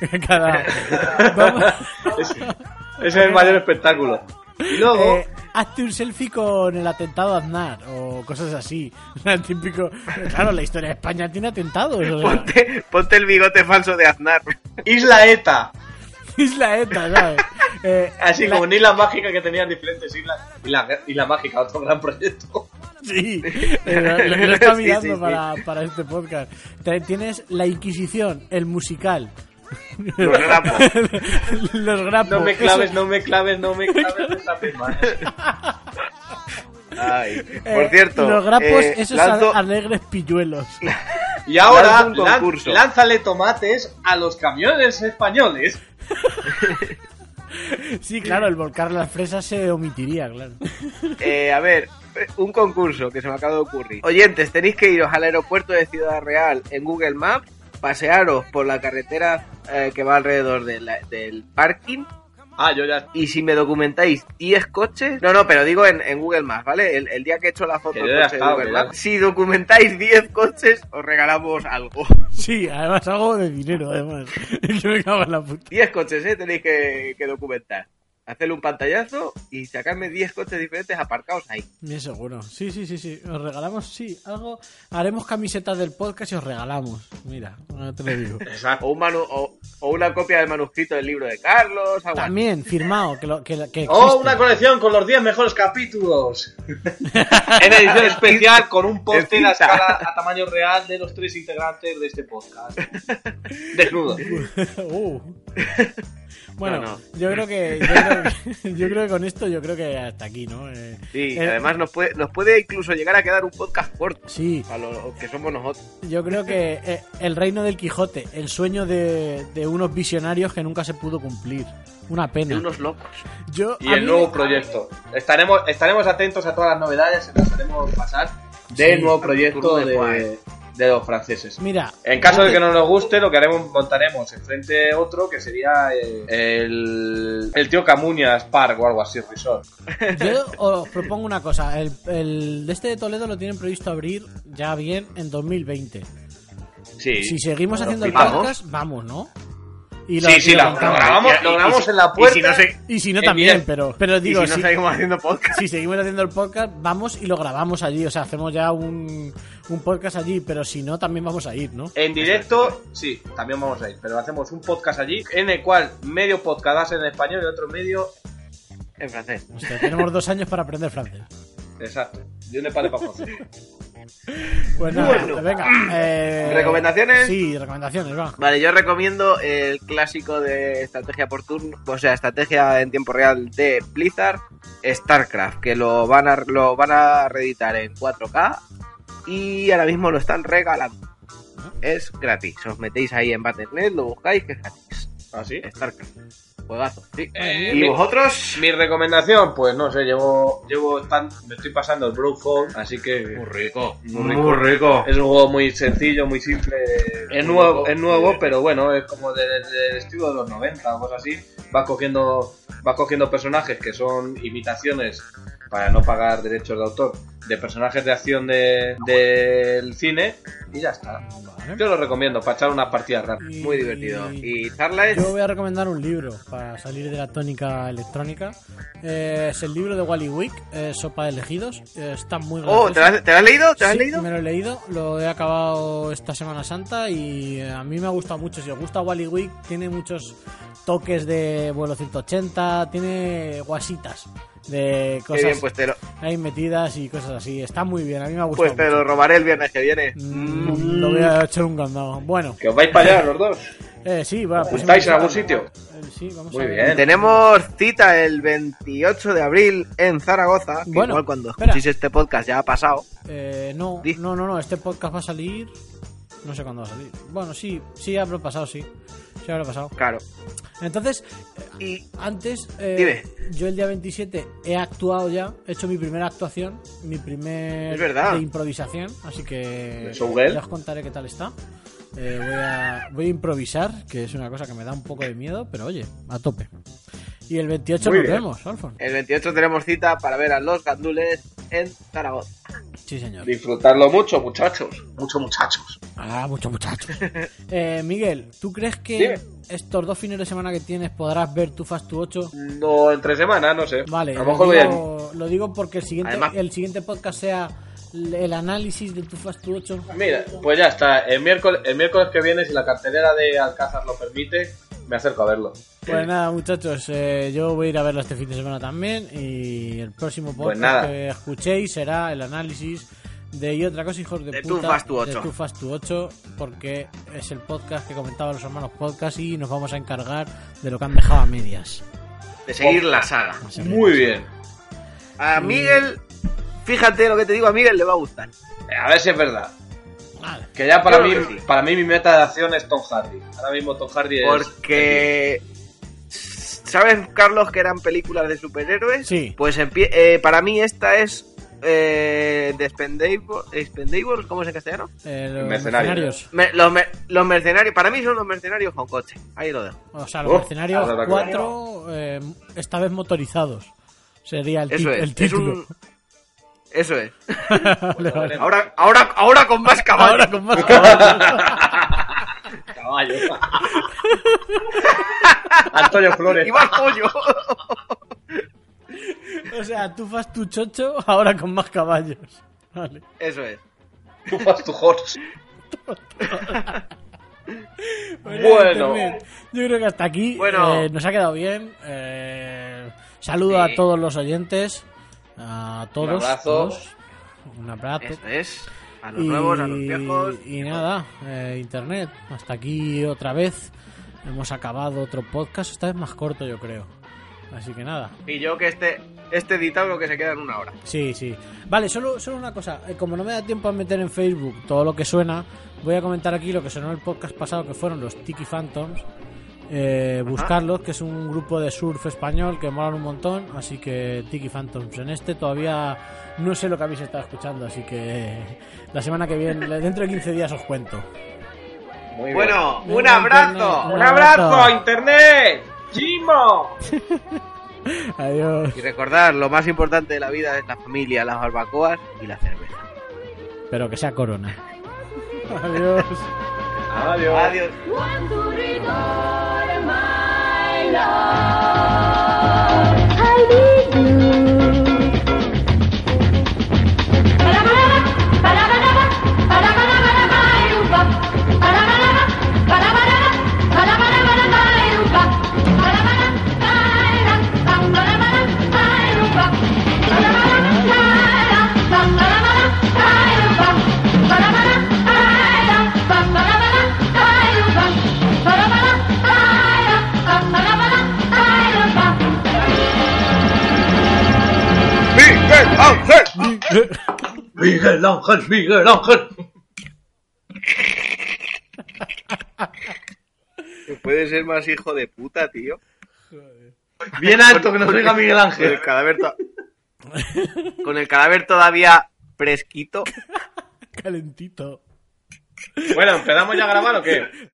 Ese es el mayor espectáculo. Y luego hazte un selfie con el atentado a Aznar o cosas así. El típico, claro, la historia de España tiene atentados. Ponte el bigote falso de Aznar. Isla ETA, ¿sabes? Así como una isla mágica que tenía diferentes islas. Isla mágica, otro gran proyecto. Sí, lo está mirando sí. Para este podcast. Tienes la Inquisición, el musical. Los grapos. Los grapos. No me claves esta firma. Ay, por cierto, los grapos, esos alegres pilluelos. Y ahora lánzale tomates a los camiones españoles. Sí, claro, el volcar las fresas se omitiría, claro. A ver, un concurso que se me acaba de ocurrir. Oyentes, tenéis que iros al aeropuerto de Ciudad Real en Google Maps, pasearos por la carretera que va alrededor del parking. Yo ya. Y si me documentáis 10 coches... No, pero digo en Google Maps, ¿vale? El día que he hecho la foto del coche de Google Maps. Si documentáis 10 coches, os regalamos algo. Sí, además algo de dinero, además. Yo me cago en la puta. 10 coches, tenéis que documentar. Hacerle un pantallazo y sacarme 10 coches diferentes aparcados ahí. Bien seguro. Sí. Os regalamos, algo. Haremos camisetas del podcast y os regalamos. Mira, no te lo digo. Exacto. O una copia del manuscrito del libro de Carlos. También, firmado. Que una colección con los 10 mejores capítulos. En edición especial con un póster a escala a tamaño real de los 3 integrantes de este podcast. Desnudos. Bueno, No. Yo creo que con esto hasta aquí, ¿no? Sí, además nos puede incluso llegar a quedar un podcast corto. Sí. A lo que somos nosotros. Yo creo que el reino del Quijote, el sueño de unos visionarios que nunca se pudo cumplir. Una pena. De unos locos. Y el nuevo proyecto. Estaremos atentos a todas las novedades y las haremos pasar del nuevo proyecto de los franceses. Mira, en caso de que no nos guste, lo que montaremos enfrente otro que sería el tío Camuñas Park o algo así, Resort. Yo os propongo una cosa. El de este de Toledo lo tienen previsto abrir ya bien en 2020. Sí. Si seguimos haciendo el podcast, vamos, ¿no? Y lo grabamos en la puerta. Y si no también, pero digo, y si no seguimos haciendo podcast. Si seguimos haciendo el podcast, vamos y lo grabamos allí. O sea, hacemos ya un podcast allí, pero si no, también vamos a ir, ¿no? En directo, sí, también vamos a ir. Pero hacemos un podcast allí, en el cual medio podcast va a ser en español y otro medio en francés. Hostia, tenemos 2 años para aprender francés. Exacto. Yo no paré para francés. Pues nada, venga. ¿Recomendaciones? Sí, recomendaciones, va. Vale, yo recomiendo el clásico de estrategia por turno, o sea, estrategia en tiempo real de Blizzard, StarCraft, que lo van a reeditar en 4K y ahora mismo lo están regalando. Es gratis, os metéis ahí en Battle.net, lo buscáis, que es gratis. ¿Ah, sí? StarCraft. Juegazo, sí. ¿Y vosotros? Mi recomendación, pues no sé, me estoy pasando el Brewfall, así que muy rico. Es un juego muy sencillo, muy simple. Es nuevo, pero bueno, es como del estilo de los 90 o cosas así. Vas cogiendo personajes que son imitaciones para no pagar derechos de autor de personajes de acción del cine y ya está. Vale. Yo lo recomiendo para echar unas partidas rápidas. Muy divertido. ¿Y Charles? Yo voy a recomendar un libro para salir de la tónica electrónica. Es el libro de Wally Wick, Sopa de Elegidos. Está muy gracioso. ¿Te lo has leído? Sí, me lo he leído. Lo he acabado esta Semana Santa y a mí me ha gustado mucho. Si os gusta Wally Wick, tiene muchos toques de vuelo 180, tiene guasitas de cosas bien, pues ahí metidas y cosas así. Está muy bien, a mí me ha gustado. Pues te lo robaré el viernes que viene. Lo voy a echar un candado. Bueno. ¿Que os vais para allá los dos? Sí, va. Pues ¿Estáis en algún sitio? Sí, vamos muy a ver. bien. Tenemos cita el 28 de abril en Zaragoza. Que bueno, igual cuando escuchéis este podcast ya ha pasado. No. Este podcast va a salir. No sé cuándo va a salir. Bueno, sí habrá pasado, sí. Sí habrá pasado. Claro. Entonces, antes, dime. Yo el día 27 he actuado ya, he hecho mi primera actuación, mi primer es verdad. De improvisación, así que ya os contaré qué tal está. Voy a improvisar, que es una cosa que me da un poco de miedo, pero oye, a tope. Y el 28 nos vemos, Alfon. El 28 tenemos cita para ver a los gandules en Zaragoza. Sí, señor. Disfrutarlo mucho, muchachos. Muchos muchachos. Muchos muchachos. Miguel, ¿tú crees que estos 2 fines de semana que tienes podrás ver Too Fast 8? No, entre semanas, no sé. Vale, a lo mejor lo digo porque el siguiente podcast sea el análisis de Too Fast 8. Mira, pues ya está. El miércoles que viene, si la cartelera de Alcázar lo permite, me acerco a verlo. Pues nada, muchachos, yo voy a ir a verlo este fin de semana también. Y el próximo podcast que escuchéis será el análisis de Y otra cosa, hijos de puta, de Too Fast 8, porque es el podcast que comentaban los hermanos podcast y nos vamos a encargar de lo que han dejado a medias. De seguir la saga. Muy bien. A Miguel, fíjate lo que te digo, a Miguel le va a gustar. A ver si es verdad. Vale. Que ya para mí mi meta de acción es Tom Hardy. Ahora mismo Tom Hardy es... Porque... ¿Sabes, Carlos, que eran películas de superhéroes? Sí. Pues para mí esta es de Expendables, ¿cómo es en castellano? Los mercenarios. Los mercenarios, para mí son los mercenarios con coche. Ahí lo dejo. O sea, los mercenarios 4, esta vez motorizados. Sería el título. Eso es. Vale. Ahora con más caballos. Ahora con más caballos. Caballos. Antonio Flores. Y más pollo. O sea, tú fas tu chocho ahora con más caballos. Vale. Eso es. Tú fas tu horse. Bueno. Yo creo que hasta aquí nos ha quedado bien. Saludo a todos los oyentes. A todos. Un abrazo. Eso es. A los nuevos, a los viejos. Y nada, internet. Hasta aquí otra vez. Hemos acabado otro podcast, esta vez más corto, yo creo. Así que nada. Y yo que este editado lo que se queda en 1 hora. Sí. Vale, solo una cosa. Como no me da tiempo a meter en Facebook todo lo que suena, voy a comentar aquí lo que sonó en el podcast pasado, que fueron los Tiki Phantoms. Buscarlos, que es un grupo de surf español que molan un montón. Así que Tiki Phantoms. En este todavía no sé lo que habéis estado escuchando, así que la semana que viene, dentro de 15 días os cuento. Muy bueno, un abrazo. ¡Un abrazo, Internet! ¡Chimo! Adiós. Y recordad, lo más importante de la vida es la familia, las barbacoas y la cerveza. Pero que sea Corona. Adiós. Adiós. Adiós. Miguel Ángel. Puede ser más hijo de puta, tío. Bien alto, que nos oiga Miguel Ángel. Con el cadáver todavía fresquito. Calentito. Bueno, ¿empezamos ya a grabar o qué?